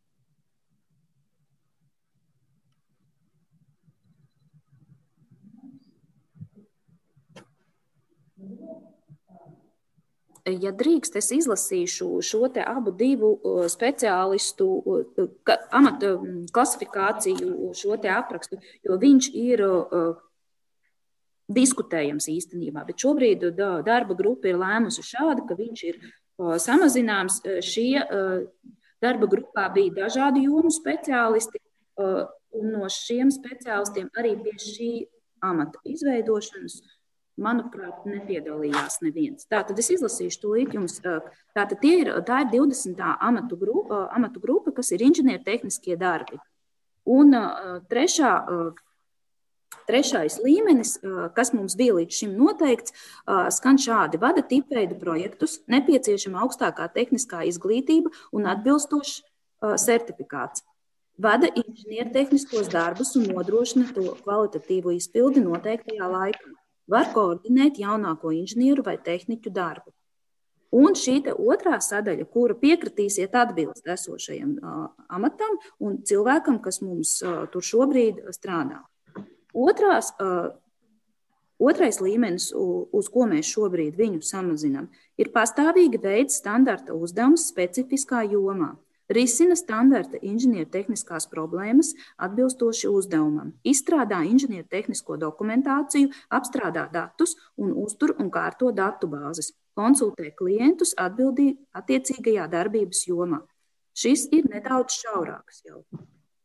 Ja drīkst, es izlasīšu šo te abu divu speciālistu amata klasifikāciju, šo te aprakstu, jo viņš ir uh, diskutējams īstenībā. Bet šobrīd darba grupa ir lēmusi šādi, ka viņš ir uh, samazināms. Šie uh, darba grupā bija dažādi jomu speciālisti, uh, un no šiem speciālistiem arī pie šī amata izveidošanas manuprāt, nepiedalījās neviens. Tātad es izlasīšu tūlīt jums. Tātad tie ir, tā ir divdesmitā amatu grupa, amatu grupa, kas ir inženiertehniskie darbi. Un trešā, trešais līmenis, kas mums bija līdz šim noteikts, skan šādi: vada tipveidu projektus, nepieciešama augstākā tehniskā izglītība un atbilstošs certifikāts. Vada inženiertehniskos darbus un nodrošina to kvalitatīvu izpildi noteiktajā laikā. Var koordinēt jaunāko inženieru vai tehniķu darbu. Un šī te otrā sadaļa, kura piekritīsiet atbilst esošajam uh, amatam un cilvēkam, kas mums uh, tur šobrīd strādā. Otrās, uh, otrais līmenis, uz ko mēs šobrīd viņu samazinām, ir pastāvīgi veids standarta uzdevums specifiskā jomā. Risina standarta inženiertehniskās problēmas atbilstoši uzdevumam, izstrādā inženiertehnisko dokumentāciju, apstrādā datus un uztur un kārto datu bāzes, konsultē klientus atbildī attiecīgajā darbības jomā. Šis ir nedaudz šaurāks jautājums.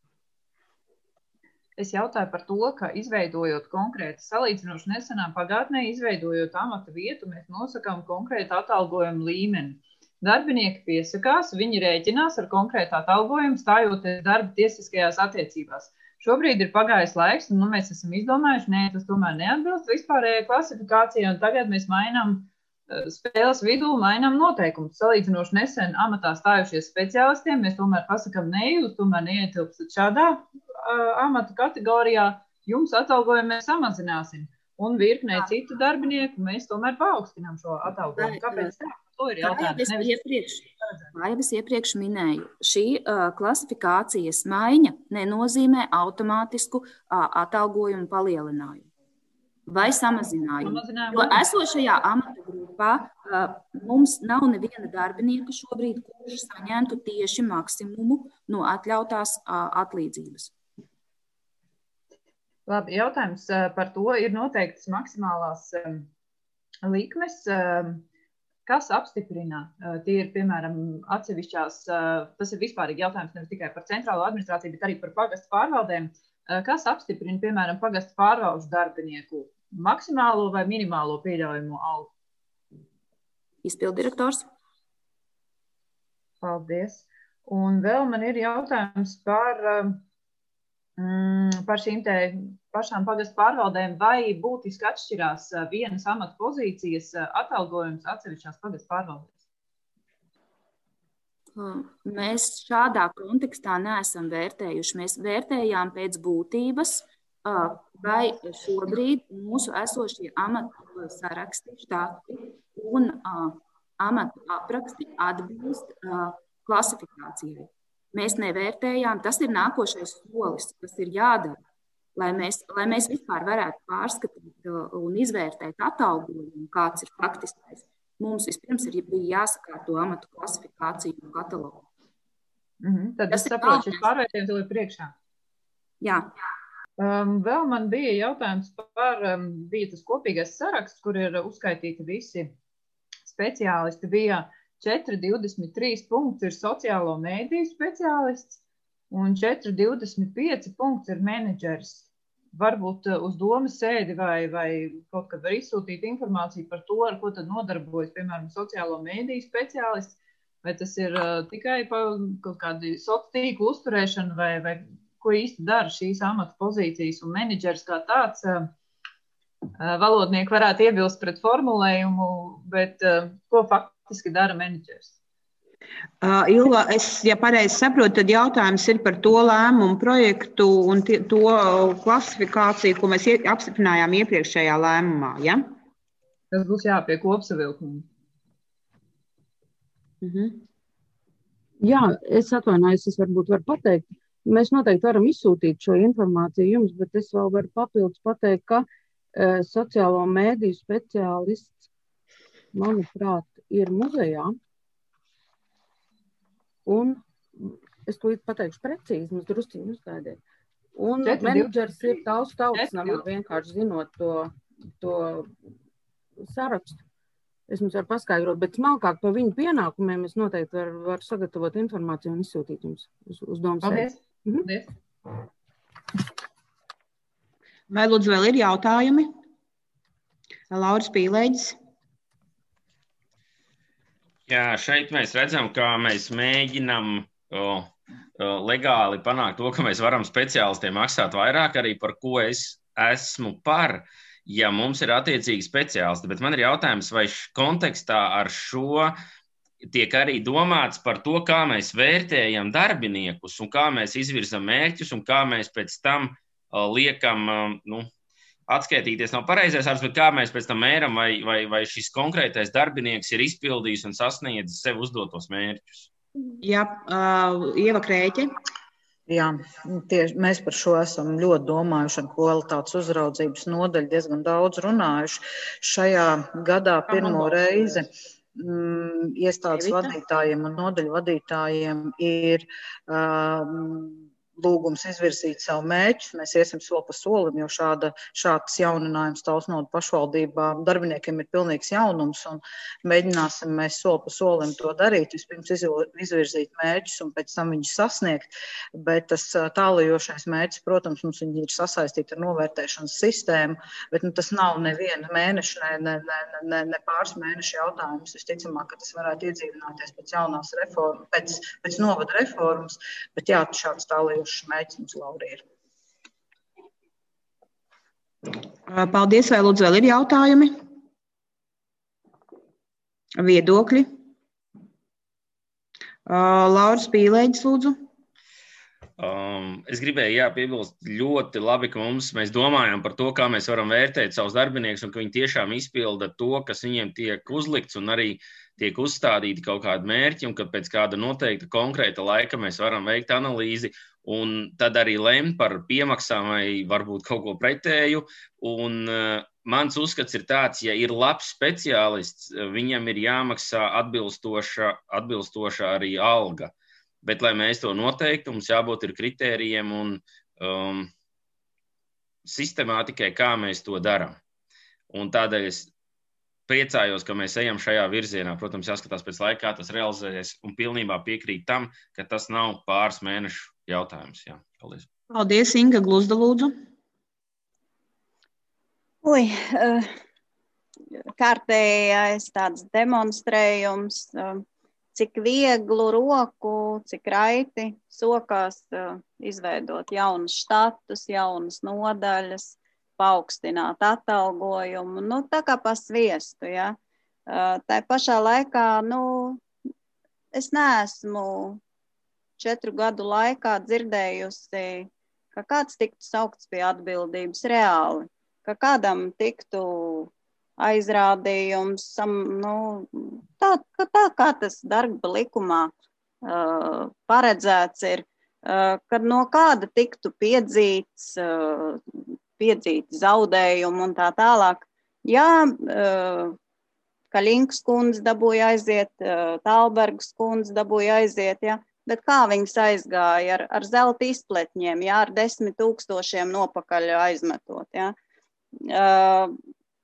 Es jautāju par to, ka izveidojot konkrēti salīdzinoši nesenā pagātnē, izveidojot amata vietu, mēs nosakām konkrētu atalgojumu līmeni. Darbinieki piesakās, viņi rēķinās ar konkrētu atalgojumu, stājoties darba tiesiskajās attiecībās. Šobrīd ir pagājis laiks, un nu, mēs esam izdomājuši, nē, tas tomēr neatbilst vispārējai klasifikācijai, un tagad mēs mainām spēles vidū, mainām noteikumus. Salīdzinoši nesen amatā stājušies speciālistiem, mēs tomēr pasakām, nē, jūs tomēr neietilpstat šādā uh, amata kategorijā, jums atalgojumu mēs samazināsim. Un virknē citu darbinieku mēs tomēr paaugstinām šo atalgojumu. Kāpēc tā? To ir jautājums. Kā jau es iepriekš, kā jau es iepriekš minēju, šī uh, klasifikācijas maiņa nenozīmē automātisku uh, atalgojumu palielinājumu vai samazinājumu. Jo esošajā amata grupā uh, mums nav neviena darbinieka šobrīd, kurš saņemtu tieši maksimumu no atļautās uh, atlīdzības. Labi, jautājums par to ir noteiktas maksimālās um, likmes. Um, Kas apstiprina? Tie ir, piemēram, atsevišķās, tas ir vispārīgi jautājums nevis tikai par centrālo administrāciju, bet arī par pagastu pārvaldēm. Kas apstiprina, piemēram, pagastu pārvalžu darbinieku maksimālo vai minimālo pieļaujamo algu? Izpilddirektors. Paldies. Un vēl man ir jautājums par, mm, par šīm te pašām pagastu pārvaldēm, vai būtiski atšķirās vienas amata pozīcijas atalgojums atsevišķās pagastu pārvaldēs? Mēs šādā kontekstā neesam vērtējuši. Mēs vērtējām pēc būtības, vai šobrīd mūsu esošie amatu saraksti, štati un amatu apraksti atbilst klasifikācijai. Mēs nevērtējām, tas ir nākošais solis, kas ir jādara. Lai mēs, lai mēs vispār varētu pārskatīt un izvērtēt atalgojumu, kāds ir faktiskais, mums vispirms ir bija jāsakārto amatu klasifikāciju un katalogu. Mm-hmm. Tad es saprotu, šis pārvērtējums vēl ir priekšā. Jā. Um, vēl man bija jautājums par, um, bija tas kopīgais saraksts, kur ir uzskaitīti visi speciālisti. Bija četri divdesmit trīs punkts ir sociālo mēdīju speciālists, un četri divdesmit pieci punkts ir menedžers. Varbūt uz domas sēdi vai, vai kaut kad var izsūtīt informāciju par to, ar ko tad nodarbojas, piemēram, sociālo mēdīju speciālists, vai tas ir uh, tikai pa kaut kādi sociālo tīklu uzturēšana, vai, vai ko īsti dara šīs amata pozīcijas, un menedžers kā tāds uh, valodnieki varētu iebilst pret formulējumu, bet uh, ko faktiski dara menedžers? Uh, Ilva, es, ja pareizi saprotu, tad jautājums ir par to lēmumu projektu un tie, to klasifikāciju, ko mēs apstiprinājām iepriekšējā lēmumā, ja? Tas būs jā, pie kopsavilkuma. Mhm. Jā, es atvainojos, es varbūt varu pateikt. Mēs noteikti varam izsūtīt šo informāciju jums, bet es vēl varu papildus pateikt, ka e, sociālo mēdīju speciālists, manuprāt, ir muzejā. Un es to pateikšu precīzi, mums drusciņi uzgaidiet. Un menedžers ir tautas tautas namā, vienkārši zinot to, to sarakstu. Es mums varu paskaidrot, bet smalkāk par viņu pienākumiem es noteikti varu var sagatavot informāciju un izsūtīt jums uz, uz domu sēdi. Paldies. Mhm. Vai lūdzu vēl ir jautājumi? Lauris Pīlēģis. Jā, šeit mēs redzam, ka mēs mēģinam o, o, legāli panākt to, ka mēs varam speciālistiem maksāt vairāk, arī par ko es esmu par, ja mums ir attiecīgi speciālisti. Bet man ir jautājums, vai kontekstā ar šo tiek arī domāts par to, kā mēs vērtējam darbiniekus un kā mēs izvirzam mērķus un kā mēs pēc tam o, liekam, nu, atskaitīties nav pareizais vārds, bet kā mēs pēc tam mēram, vai, vai, vai šis konkrētais darbinieks ir izpildījis un sasniedzis sev uzdotos mērķus? Jā, uh, Ieva Krēķe. Jā, tieši mēs par šo esam ļoti domājuši un kvalitātes uzraudzības nodaļu diezgan daudz runājuši. Šajā gadā pirmo reizi mm, iestādes Evita? vadītājiem un nodaļu vadītājiem ir um, lūgums izvirzīt savu mērķus. Mēs iesim soli pa solim, jo šāda, šāds jauninājums Talsnodu pašvaldībā darbiniekiem ir pilnīgs jaunums un mēģināsim mēs soli pa solim to darīt. Vispirms izvirzīt mērķus un pēc tam viņus sasniegt, bet tas tālajošais mērķis, protams, mums viņi ir sasaistīti ar novērtēšanas sistēmu, bet nu, tas nav neviena mēneša, ne, ne, ne, ne, ne pāris mēnešu jautājums. Visticamāk, ka tas varētu iedzīvināties pēc jaunās reformas, pēc, pēc novada reformas, bet jā, šāds tālajošais mērķis mums, Laura, ir. Paldies, vai lūdzu vēl ir jautājumi? Viedokļi? Laura Spīlēģis, lūdzu. Um, es gribēju jā, piebilst ļoti labi, ka mums, mēs domājam par to, kā mēs varam vērtēt savus darbiniekus un ka viņi tiešām izpilda to, kas viņiem tiek uzlikts un arī tiek uzstādīti kaut kādi mērķi un ka pēc kāda noteikta konkrēta laika mēs varam veikt analīzi un tad arī lemt par piemaksām vai varbūt kaut ko pretēju. Un uh, mans uzskats ir tāds, ja ir labs speciālists, viņam ir jāmaksā atbilstoša, atbilstoša arī alga. Bet, lai mēs to noteiktu, mums jābūt ir kritērijiem un um, sistemātikai, kā mēs to darām. Un tādēļ es priecājos, ka mēs ejam šajā virzienā. Protams, jāskatās pēc laika, kā tas realizēsies un pilnībā piekrīt tam, ka tas nav pāris mēnešu jautājums. Jā, paldies. Paldies, Inga Gluzda, lūdzu. Ui, kārtējais tāds demonstrējums, cik vieglu roku, cik raiti sokās izveidot jaunus štatus, jaunas nodaļas, paaugstināt atalgojumu, nu, tā kā pa sviestu, ja. Tā pašā laikā, nu, es neesmu četru gadu laikā dzirdējusi, ka kāds tiktu saukts pie atbildības reāli, ka kādam tiktu aizrādījums, nu, tā, tā kā tas darba likumā uh, paredzēts ir, uh, kad no kāda tiktu piedzīts, uh, piedzīti zaudējumi un tā tālāk. Jā, uh, Kaļinkas kundze dabūja aiziet, uh, Tālbergas kundze dabūja aiziet, ja, bet kā viņas aizgāja ar, ar zelta izpletņiem, ja, ar desmit tūkstošiem nopakaļ aizmetot, ja. Uh,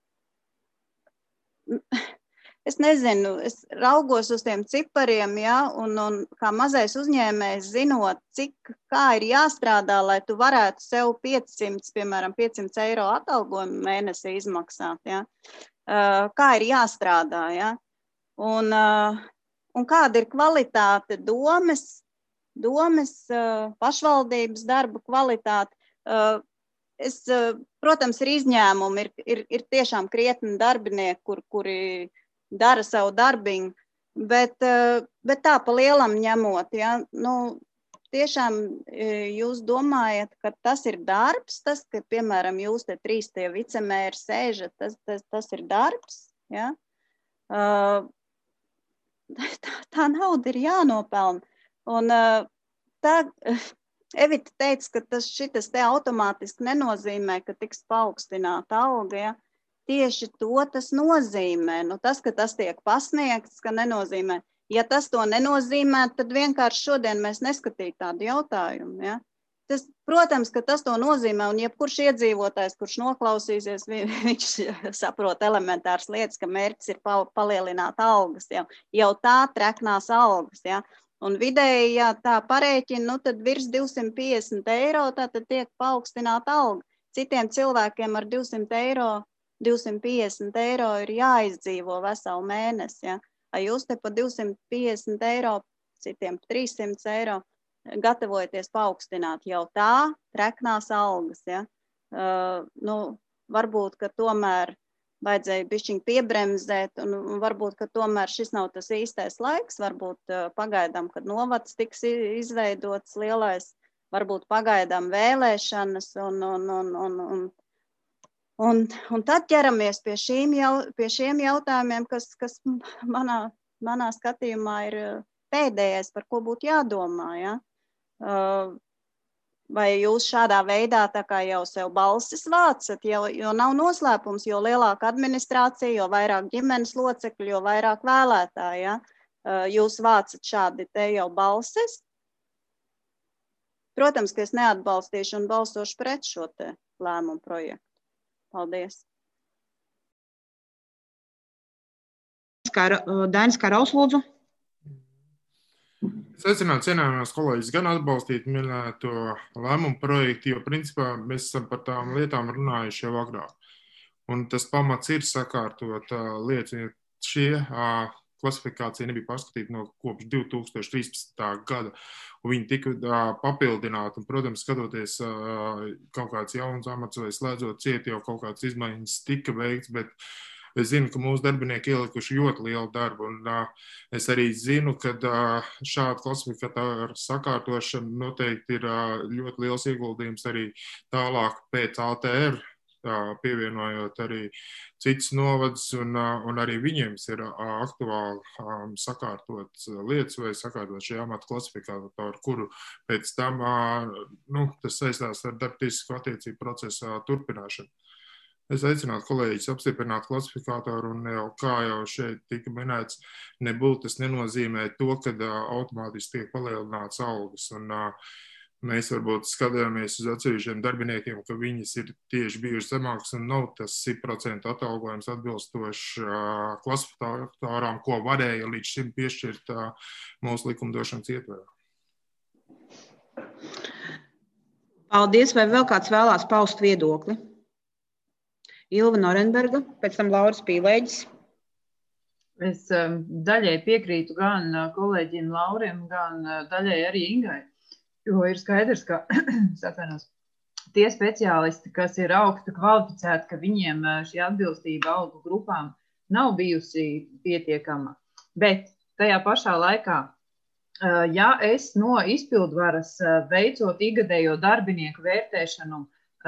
es nezinu, es raugos uz tiem cipariem, ja, un, un kā mazais uzņēmējs zinot, cik, kā ir jāstrādā, lai tu varētu sev piecsimt, piemēram, piecsimt eiro atalgojumu mēnesi izmaksāt, ja, uh, kā ir jāstrādā, ja, un, uh, un kāda ir kvalitāte domes, domes uh, pašvaldības darba kvalitāte. Uh, es, uh, protams, ir izņēmumi, ir, ir, ir tiešām krietni darbinieki, kur, kuri dara savu darbiņu, bet, uh, bet tā pa lielam ņemot, ja, nu, tiešām jūs domājat, ka tas ir darbs, tas, ka, piemēram, jūs te trīs tie vicemēri sēžat, tas, tas, tas ir darbs, ja. Uh, Tā, tā nauda ir jānopelna. Un tā, Evita teica, ka tas šitas te automātiski nenozīmē, ka tiks paaugstināta alga, ja. Tieši to tas nozīmē. Nu, tas, ka tas tiek pasniegts, ka nenozīmē. Ja tas to nenozīmē, tad vienkārši šodien mēs neskatītu tādu jautājumu, ja. Tas, protams, ka tas to nozīmē, un jebkurš iedzīvotājs, kurš noklausīsies, viņš saprot elementāras lietas, ka mērķis ir palielināt algas, jau, jau tā treknās algas, ja, un vidēji, ja tā parēķina, nu tad virs divsimt piecdesmit eiro, tā tad tiek paaugstināt alga. Citiem cilvēkiem ar divsimt eiro, divsimt piecdesmit eiro ir jāizdzīvo veselu mēnesi, ja, a jūs te pa divsimt piecdesmit eiro, citiem trīssimt eiro, gatavojoties paaugstināt jau tā treknās algas, ja. Uh, nu, varbūt, ka tomēr vajadzēja bišķiņ piebremzēt, un, un varbūt, ka tomēr šis nav tas īstais laiks, varbūt uh, pagaidām, kad novads tiks izveidots lielais, varbūt pagaidām vēlēšanas, un, un, un, un, un, un, un tad ķeramies pie, šīm jau, pie šiem jautājumiem, kas, kas manā, manā skatījumā ir pēdējais, par ko būtu jādomā, ja. Uh, Vai jūs šādā veidā tā kā jau sev balsis vācat, jo, jo nav noslēpums, jo lielāka administrācija, jo vairāk ģimenes locekļu, jo vairāk vēlētāji, ja? Jūs vācat šādi te jau balsis? Protams, ka es neatbalstīšu un balsošu pret šo te lēmumu projektu. Paldies. Dainis Karaus, lūdzu. Es aicinātu cienījumos kolēģis gan atbalstīt minēto lēmumu projektu, jo principā mēs esam par tām lietām runājuši jau agrāk. Un tas pamats ir sakārtot lietas, jo šie klasifikācija nebija pārskatīta no kopš divi tūkstoši trīspadsmitā gada, un viņi tika papildināti, un, protams, skatoties kaut kāds jauns amats vai slēdzot cieti, jau kaut kāds izmaiņas tika veikts, bet es zinu, ka mūsu darbinieki ielikuši ļoti lielu darbu, un uh, es arī zinu, ka uh, šāda klasifikātora sakārtošana noteikti ir uh, ļoti liels ieguldījums arī tālāk pēc A T R, uh, pievienojot arī citas novadas, un, uh, un arī viņiem ir uh, aktuāli um, sakārtot lietas vai sakārtot šī amata klasifikātoru, kuru pēc tam uh, nu, tas saistās ar darbtiesisku attiecību procesa uh, turpināšanu. Es aicinātu kolēģis apstiprināt klasifikātoru, un jau, kā jau šeit tika minēts, nebūtu tas nenozīmē to, ka uh, automātiski tiek palielināts algas. Un, uh, mēs varbūt skatījāmies uz atsevišķiem darbiniekiem, ka viņas ir tieši bijušas zemākas un nav tas simt procentu atalgojums atbilstoši uh, klasifikātorām, ko varēja līdz šim piešķirt uh, mūsu likumdošanas ietverā. Paldies, vai vēl kāds vēlās paust viedokli? Ilva Norenberga, pēc tam Lauris Pīlēģis. Es um, daļai piekrītu gan uh, kolēģiem Laurim, gan uh, daļai arī Ingai, jo ir skaidrs, ka satvenos, tie speciālisti, kas ir augstu kvalificēti, ka viņiem uh, šī atbilstība algu grupām nav bijusi pietiekama. Bet tajā pašā laikā, uh, ja es no izpildvaras uh, veicot ikgadējo darbinieku vērtēšanu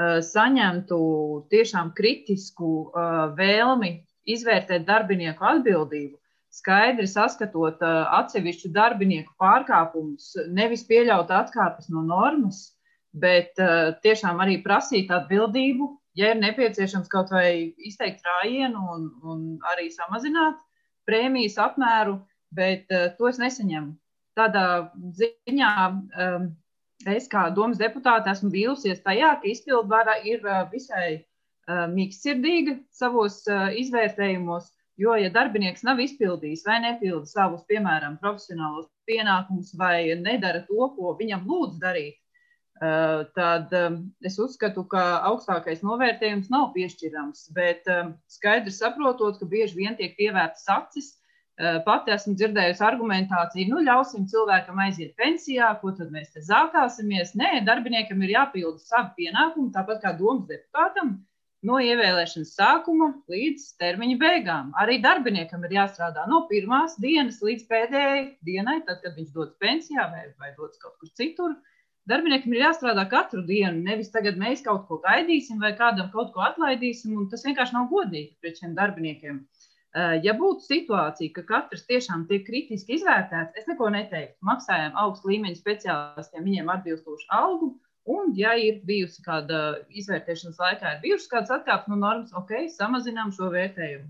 saņemtu tiešām kritisku uh, vēlmi izvērtēt darbinieku atbildību, skaidri saskatot uh, atsevišķu darbinieku pārkāpumus, nevis pieļaut atkāpes no normas, bet uh, tiešām arī prasīt atbildību, ja ir nepieciešams kaut vai izteikt rājienu un, un arī samazināt prēmijas apmēru, bet uh, to es nesaņemu. Tādā ziņā um, es kā domas deputāte esmu vīlusies tajā, ka izpildvara ir visai uh, mīkstirdīga savos uh, izvērtējumos, jo, ja darbinieks nav izpildījis vai nepilda savus, piemēram, profesionālos pienākumus vai nedara to, ko viņam lūdz darīt, uh, tad um, es uzskatu, ka augstākais novērtējums nav piešķirams, bet um, skaidri saprotot, ka bieži vien tiek pievērtas acis. Pati esmu dzirdējusi argumentāciju, nu ļausim cilvēkam aiziet pensijā, ko tad mēs te zākāsimies. Nē, darbiniekam ir jāpilda savi pienākumi, tāpat kā domas deputātam, no ievēlēšanas sākuma līdz termiņa beigām. Arī darbiniekam ir jāstrādā no pirmās dienas līdz pēdējai dienai, tad, kad viņš dodas pensijā vai, vai dodas kaut kur citur. Darbiniekam ir jāstrādā katru dienu, nevis tagad mēs kaut ko gaidīsim vai kādam kaut ko atlaidīsim, un tas vienkārši nav godīgi pret šiem darbiniekiem. Ja būtu situācija, ka katrs tiešām tiek kritiski izvērtēts, es neko neteiktu. Maksājam augstu līmeņu speciālistiem, viņiem atbilstošu algu, un ja ir bijusi kāda izvērtēšanas laikā, ir bijušas kādas atkāpes no normas, ok, samazinām šo vērtējumu.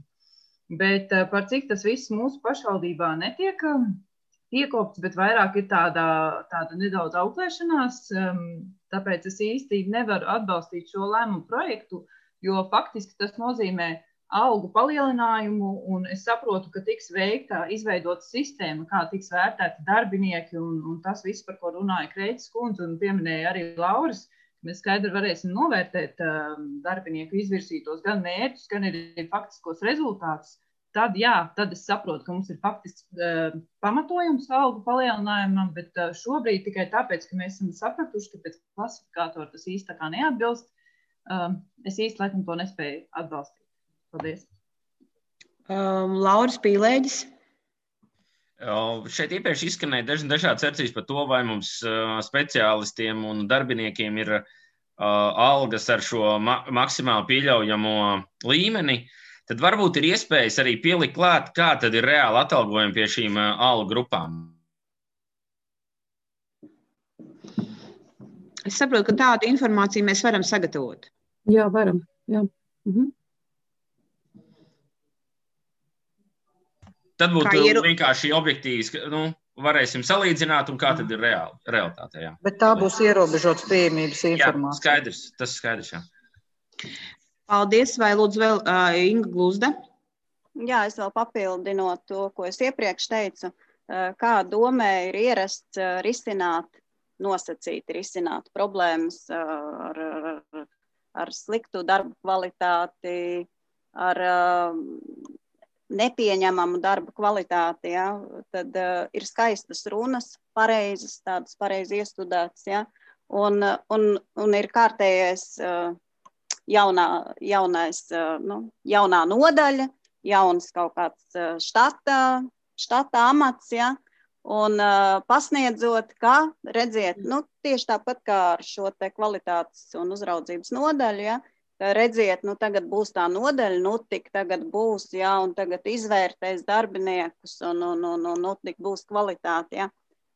Bet par cik tas viss mūsu pašvaldībā netiek iekopts, bet vairāk ir tāda, tāda nedaudz auklēšanās, tāpēc es īsti nevaru atbalstīt šo lēmumu projektu, jo faktiski tas nozīmē algu palielinājumu, un es saprotu, ka tiks veikta, izveidota sistēma, kā tiks vērtēti darbinieki, un, un tas viss, par ko runāja Kreitas kundze, un pieminēja arī Lauris, mēs skaidri varēsim novērtēt uh, darbinieku izvirsītos gan mērķus, gan arī faktiskos rezultātus. Tad, jā, tad es saprotu, ka mums ir faktisks uh, pamatojums algu palielinājumam, bet uh, šobrīd tikai tāpēc, ka mēs esam sapratuši, ka pēc klasifikātora tas īsti tā kā neatbilst, uh, es īsti laikam to nespēju atbalstīt. Paldies. Um, Lauris Pīlēģis. Šeit iepriekš izskanēja daž, dažādas versijas par to, vai mums uh, speciālistiem un darbiniekiem ir uh, algas ar šo ma maksimāli pieļaujamo līmeni. Tad varbūt ir iespējas arī pielikt klāt, kā tad ir reāli atalgojumi pie šīm uh, algu grupām. Es saprotu, ka tādu informāciju mēs varam sagatavot. Jā, varam. Jā. Mhm. Tad būtu Kā ir- vienkārši objektīvs, ka, nu, varēsim salīdzināt, un kā tad ir reāli, realitāte. Jā. Bet tā būs ierobežotas pieejamības Jā, informācija. skaidrs, tas skaidrs, jā. Paldies, vai lūdzu vēl uh, Inga Gluzda? Jā, es vēl papildinot to, ko es iepriekš teicu, uh, kā domē ir ierasts uh, risināt, nosacīt, risināt problēmas uh, ar, ar, ar sliktu darbu kvalitāti, ar uh, nepieņemamu darba kvalitāti, ja? Tad uh, ir skaistas runas, pareizas, tādas pareizi iestudētas, ja? un, un, un ir kārtējais uh, jaunā, jaunais, uh, nu, jaunā nodaļa, jauns kaut kāds uh, štata, štata amats, ja? Un uh, pasniedzot, kā redziet, nu, tieši tāpat kā ar šo te kvalitātes un uzraudzības nodaļu, ja? Redziet, nu tagad būs tā nodaļa, nu tik tagad būs, jā, un tagad izvērtēs darbiniekus, un, un, un, un nu tik būs kvalitāte, jā.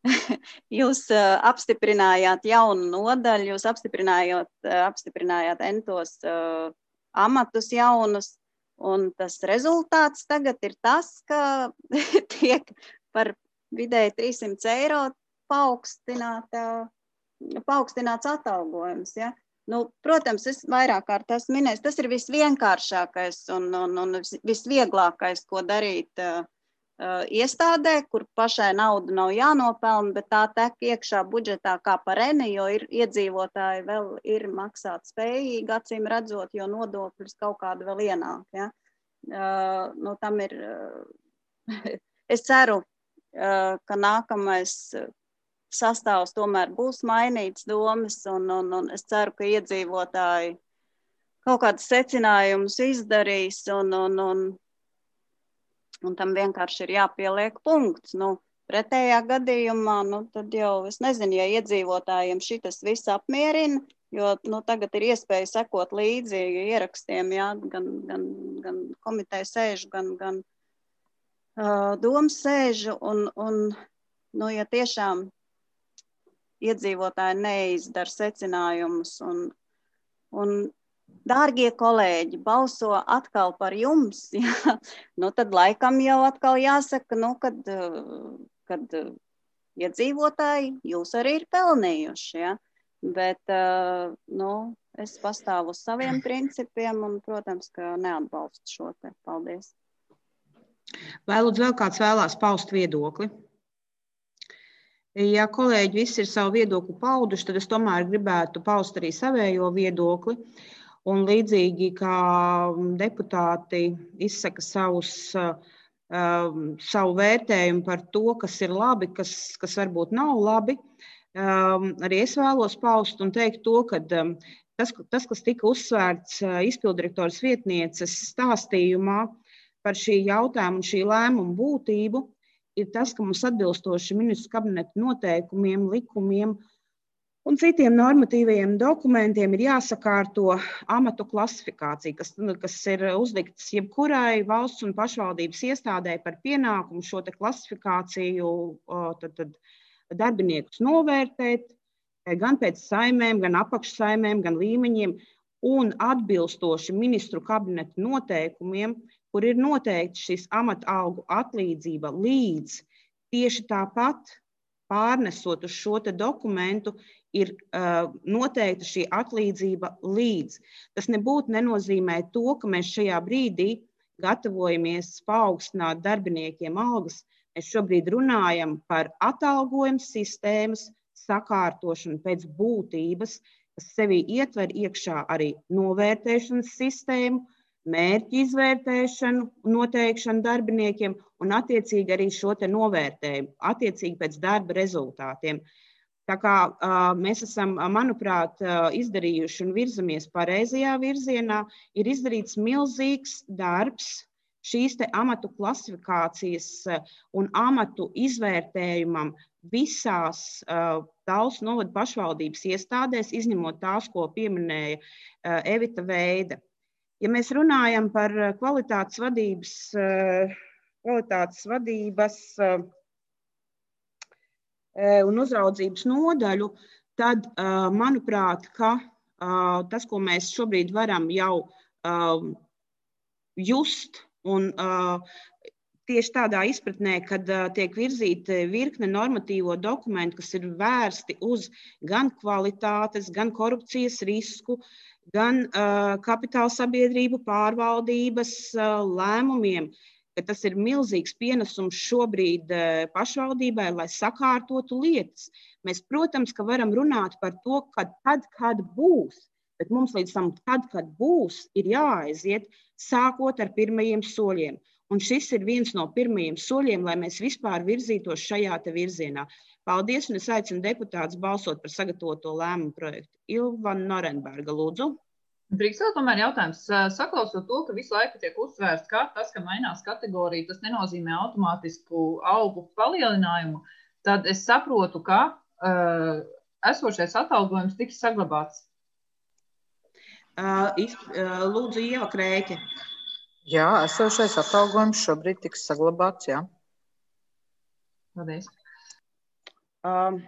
Jūs uh, apstiprinājāt jaunu nodaļu, jūs apstiprinājāt, uh, apstiprinājāt entos uh, amatus jaunus, un tas rezultāts tagad ir tas, ka tiek par vidēji trīssimts eiro paaugstināt, uh, paaugstināts atalgojums, jā. Nu, protams, es vairāk kārt esmu minējis, tas ir visvienkāršākais un, un, un visvieglākais, ko darīt uh, uh, iestādē, kur pašai nauda nav jānopelna, bet tā tek iekšā budžetā kā par eni, jo ir iedzīvotāji vēl ir maksāt spējīgi, acīm redzot, jo nodokļus kaut kādu vēl ienāk. Ja? Uh, nu, tam ir, uh, es ceru, uh, ka nākamais sastāvs tomēr būs mainīts domas, un, un, un es ceru, ka iedzīvotāji kaut kādus secinājumus izdarīs, un, un, un, un tam vienkārši ir jāpieliek punkts. Nu, pretējā gadījumā, nu, tad jau, es nezinu, ja iedzīvotājiem šitas viss apmierina, jo nu, tagad ir iespēja sekot līdzi ierakstiem, jā, gan, gan, gan komiteja sēžu, gan, gan uh, domas sēžu, un, un nu, ja tiešām iedzīvotāji neizdara secinājumus. Un, un, dārgie kolēģi, balso atkal par jums, ja? Nu, tad laikam jau atkal jāsaka, nu, kad, kad iedzīvotāji jūs arī ir pelnījuši. Ja? Bet nu, es pastāvu uz saviem principiem un, protams, ka neatbalstu šo te. Paldies. Vai lūdzu vēl kāds vēlās paust viedokli? Ja kolēģi visi ir savu viedokli pauduši, tad es tomēr gribētu paust arī savējo viedokli. Un līdzīgi kā deputāti izsaka savus, uh, savu vērtējumu par to, kas ir labi, kas, kas varbūt nav labi, um, arī es vēlos paust un teikt to, ka um, tas, tas, kas tika uzsvērts uh, izpildirektoras vietnieces stāstījumā par šī jautājuma un šī lēmuma būtību, ir tas, ka mums atbilstoši ministru kabineta noteikumiem, likumiem un citiem normatīvajiem dokumentiem ir jāsakārto amatu klasifikācija, kas, kas ir uzliktas jebkurai valsts un pašvaldības iestādē par pienākumu šo te klasifikāciju tad, tad, darbiniekus novērtēt gan pēc saimēm, gan apakšsaimēm, gan līmeņiem un atbilstoši ministru kabineta noteikumiem, kur ir noteikti šis amata algu atlīdzība līdz tieši tāpat pārnesot uz šo te dokumentu ir uh, noteikta šī atlīdzība līdz. Tas nebūtu nenozīmē to, ka mēs šajā brīdī gatavojamies paaugstināt darbiniekiem algas. Mēs šobrīd runājam par atalgojumu sistēmas sakārtošanu pēc būtības, kas sevī ietver iekšā arī novērtēšanas sistēmu, mērķu izvērtēšanu, noteikšanu darbiniekiem un attiecīgi arī šo te novērtējumu, attiecīgi pēc darba rezultātiem. Tā kā uh, mēs esam, manuprāt, uh, izdarījuši un virzamies pareizajā virzienā, ir izdarīts milzīgs darbs šīs te amatu klasifikācijas uh, un amatu izvērtējumam visās uh, Talsu novada pašvaldības iestādēs, izņemot tās, ko pieminēja uh, Evita Veida. Ja mēs runājam par kvalitātes vadības, kvalitātes vadības un uzraudzības nodaļu, tad, manuprāt, ka tas, ko mēs šobrīd varam jau just un tieši tādā izpratnē, kad tiek virzīta virkne normatīvo dokumentu, kas ir vērsti uz gan kvalitātes, gan korupcijas risku, gan uh, kapitāla sabiedrību pārvaldības uh, lēmumiem, ka tas ir milzīgs pienesums šobrīd uh, pašvaldībai, lai sakārtotu lietas. Mēs, protams, ka varam runāt par to, ka tad, kad būs, bet mums līdz tam tad, kad būs, ir jāaiziet, sākot ar pirmajiem soļiem. Un šis ir viens no pirmajiem soļiem, lai mēs vispār virzītos šajā te virzienā. Paldies, un es aicinu deputātus balsot par sagatavoto lēmumu projektu. Ilva Norenberga, lūdzu. Drīkst vēl tomēr jautājums. Saklausot to, ka visu laiku tiek uzsvērts, ka tas, ka mainās kategorija, tas nenozīmē automātisku algu palielinājumu, tad es saprotu, ka uh, esošais atalgojums tiks saglabāts. Uh, iz, uh, lūdzu, Ieva Krēķe. Jā, esošais atalgojums šobrīd tiks saglabāts, jā. Paldies. Uh,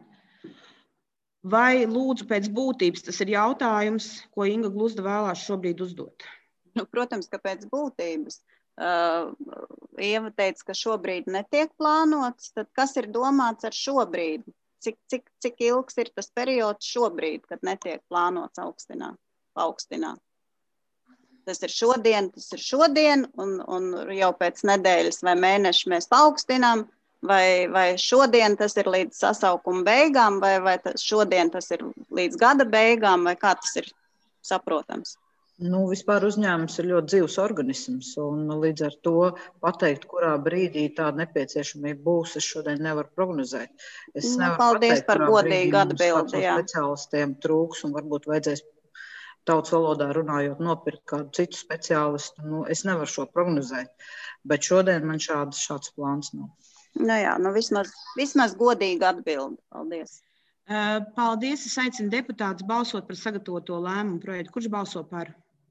vai lūdzu pēc būtības tas ir jautājums, ko Inga Gluzda vēlās šobrīd uzdot? Nu, protams, ka pēc būtības. Uh, Ieva teica, ka šobrīd netiek plānots, tad kas ir domāts ar šobrīd? Cik, cik, cik ilgs ir tas periods šobrīd, kad netiek plānots augstināt, paaugstināt? Tas ir šodien, tas ir šodien, un, un jau pēc nedēļas vai mēneša mēs paaugstinām, vai, vai šodien tas ir līdz sasaukuma beigām, vai, vai tas, šodien tas ir līdz gada beigām, vai kā tas ir saprotams? Nu, vispār uzņēmums ir ļoti dzīvs organisms, un līdz ar to pateikt, kurā brīdī tāda nepieciešamība būs, es šodien nevaru prognozēt. Es nu, nevaru paldies pateikt, par godīgu atbildi, jā. Speciālistiem trūks, un varbūt vajadzēs tautas valodā runājot, nopirkt kādu citu speciālistu. Nu, es nevaru šo prognozēt, bet šodien man šāds, šāds plāns nav. Nu jā, nu vismaz, vismaz godīgi atbildi. Paldies. Uh, paldies. Es aicinu deputātus balsot par sagatavoto lēmumu projektu. Kurš balso par?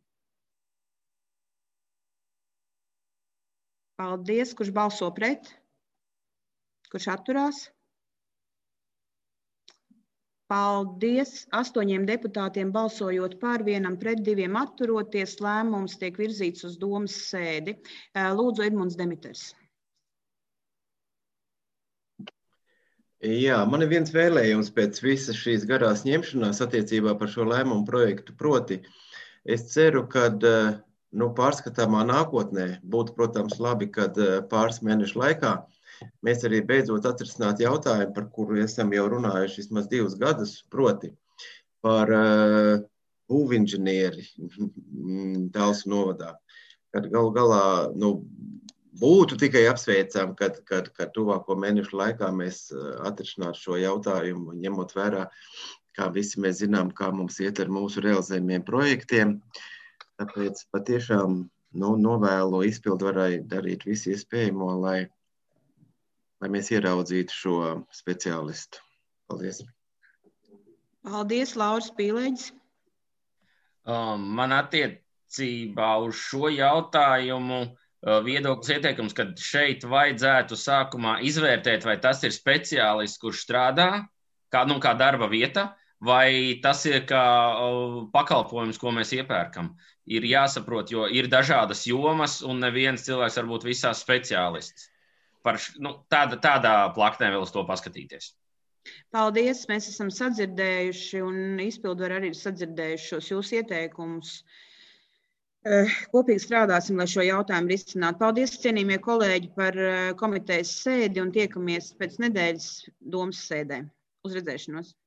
Paldies. Kurš balso pret? Kurš atturās? Paldies. Astoņiem deputātiem balsojot par, vienam pret, diviem atturoties, lēmums tiek virzīts uz domas sēdi. Lūdzu, Edmunds Demiters. Jā, man ir viens vēlējums pēc visas šīs garās ņemšanās attiecībā par šo lēmumu projektu. Proti, es ceru, ka nu, pārskatāmā nākotnē būtu, protams, labi, kad pāris mēnešu laikā mēs arī beidzot atrisināt jautājumu, par kuru esam jau runājuši vismaz divus gadus, proti par uh, būvinženieri Talsu novadā. Kad galu galā nu, būtu tikai apsveicām, kad, kad, kad tuvāko mēnešu laikā mēs atrisinātu šo jautājumu, ņemot vērā, kā visi mēs zinām, kā mums iet ar mūsu realizējumiem projektiem. Tāpēc patiešām nu, novēlu izpildvarai darīt visu iespējamo, lai lai mēs ieraudzītu šo speciālistu. Paldies. Paldies, Lauris Pīlēģis. Um, man attiecībā uz šo jautājumu uh, viedoklis ieteikums, ka šeit vajadzētu sākumā izvērtēt, vai tas ir speciālists, kurš strādā, kā, nu, kā darba vieta, vai tas ir kā uh, pakalpojums, ko mēs iepērkam. Ir jāsaprot, jo ir dažādas jomas, un neviens cilvēks var būt visās speciālists. Par, nu, tāda, tādā plaknē vēl uz to paskatīties. Paldies, mēs esam sadzirdējuši un izpildvari arī ir sadzirdējuši šos jūsu ieteikumus. Kopīgi strādāsim, lai šo jautājumu risinātu. Paldies, cienījamie kolēģi, par komitejas sēdi un tiekamies pēc nedēļas domas sēdē. Uz redzēšanos!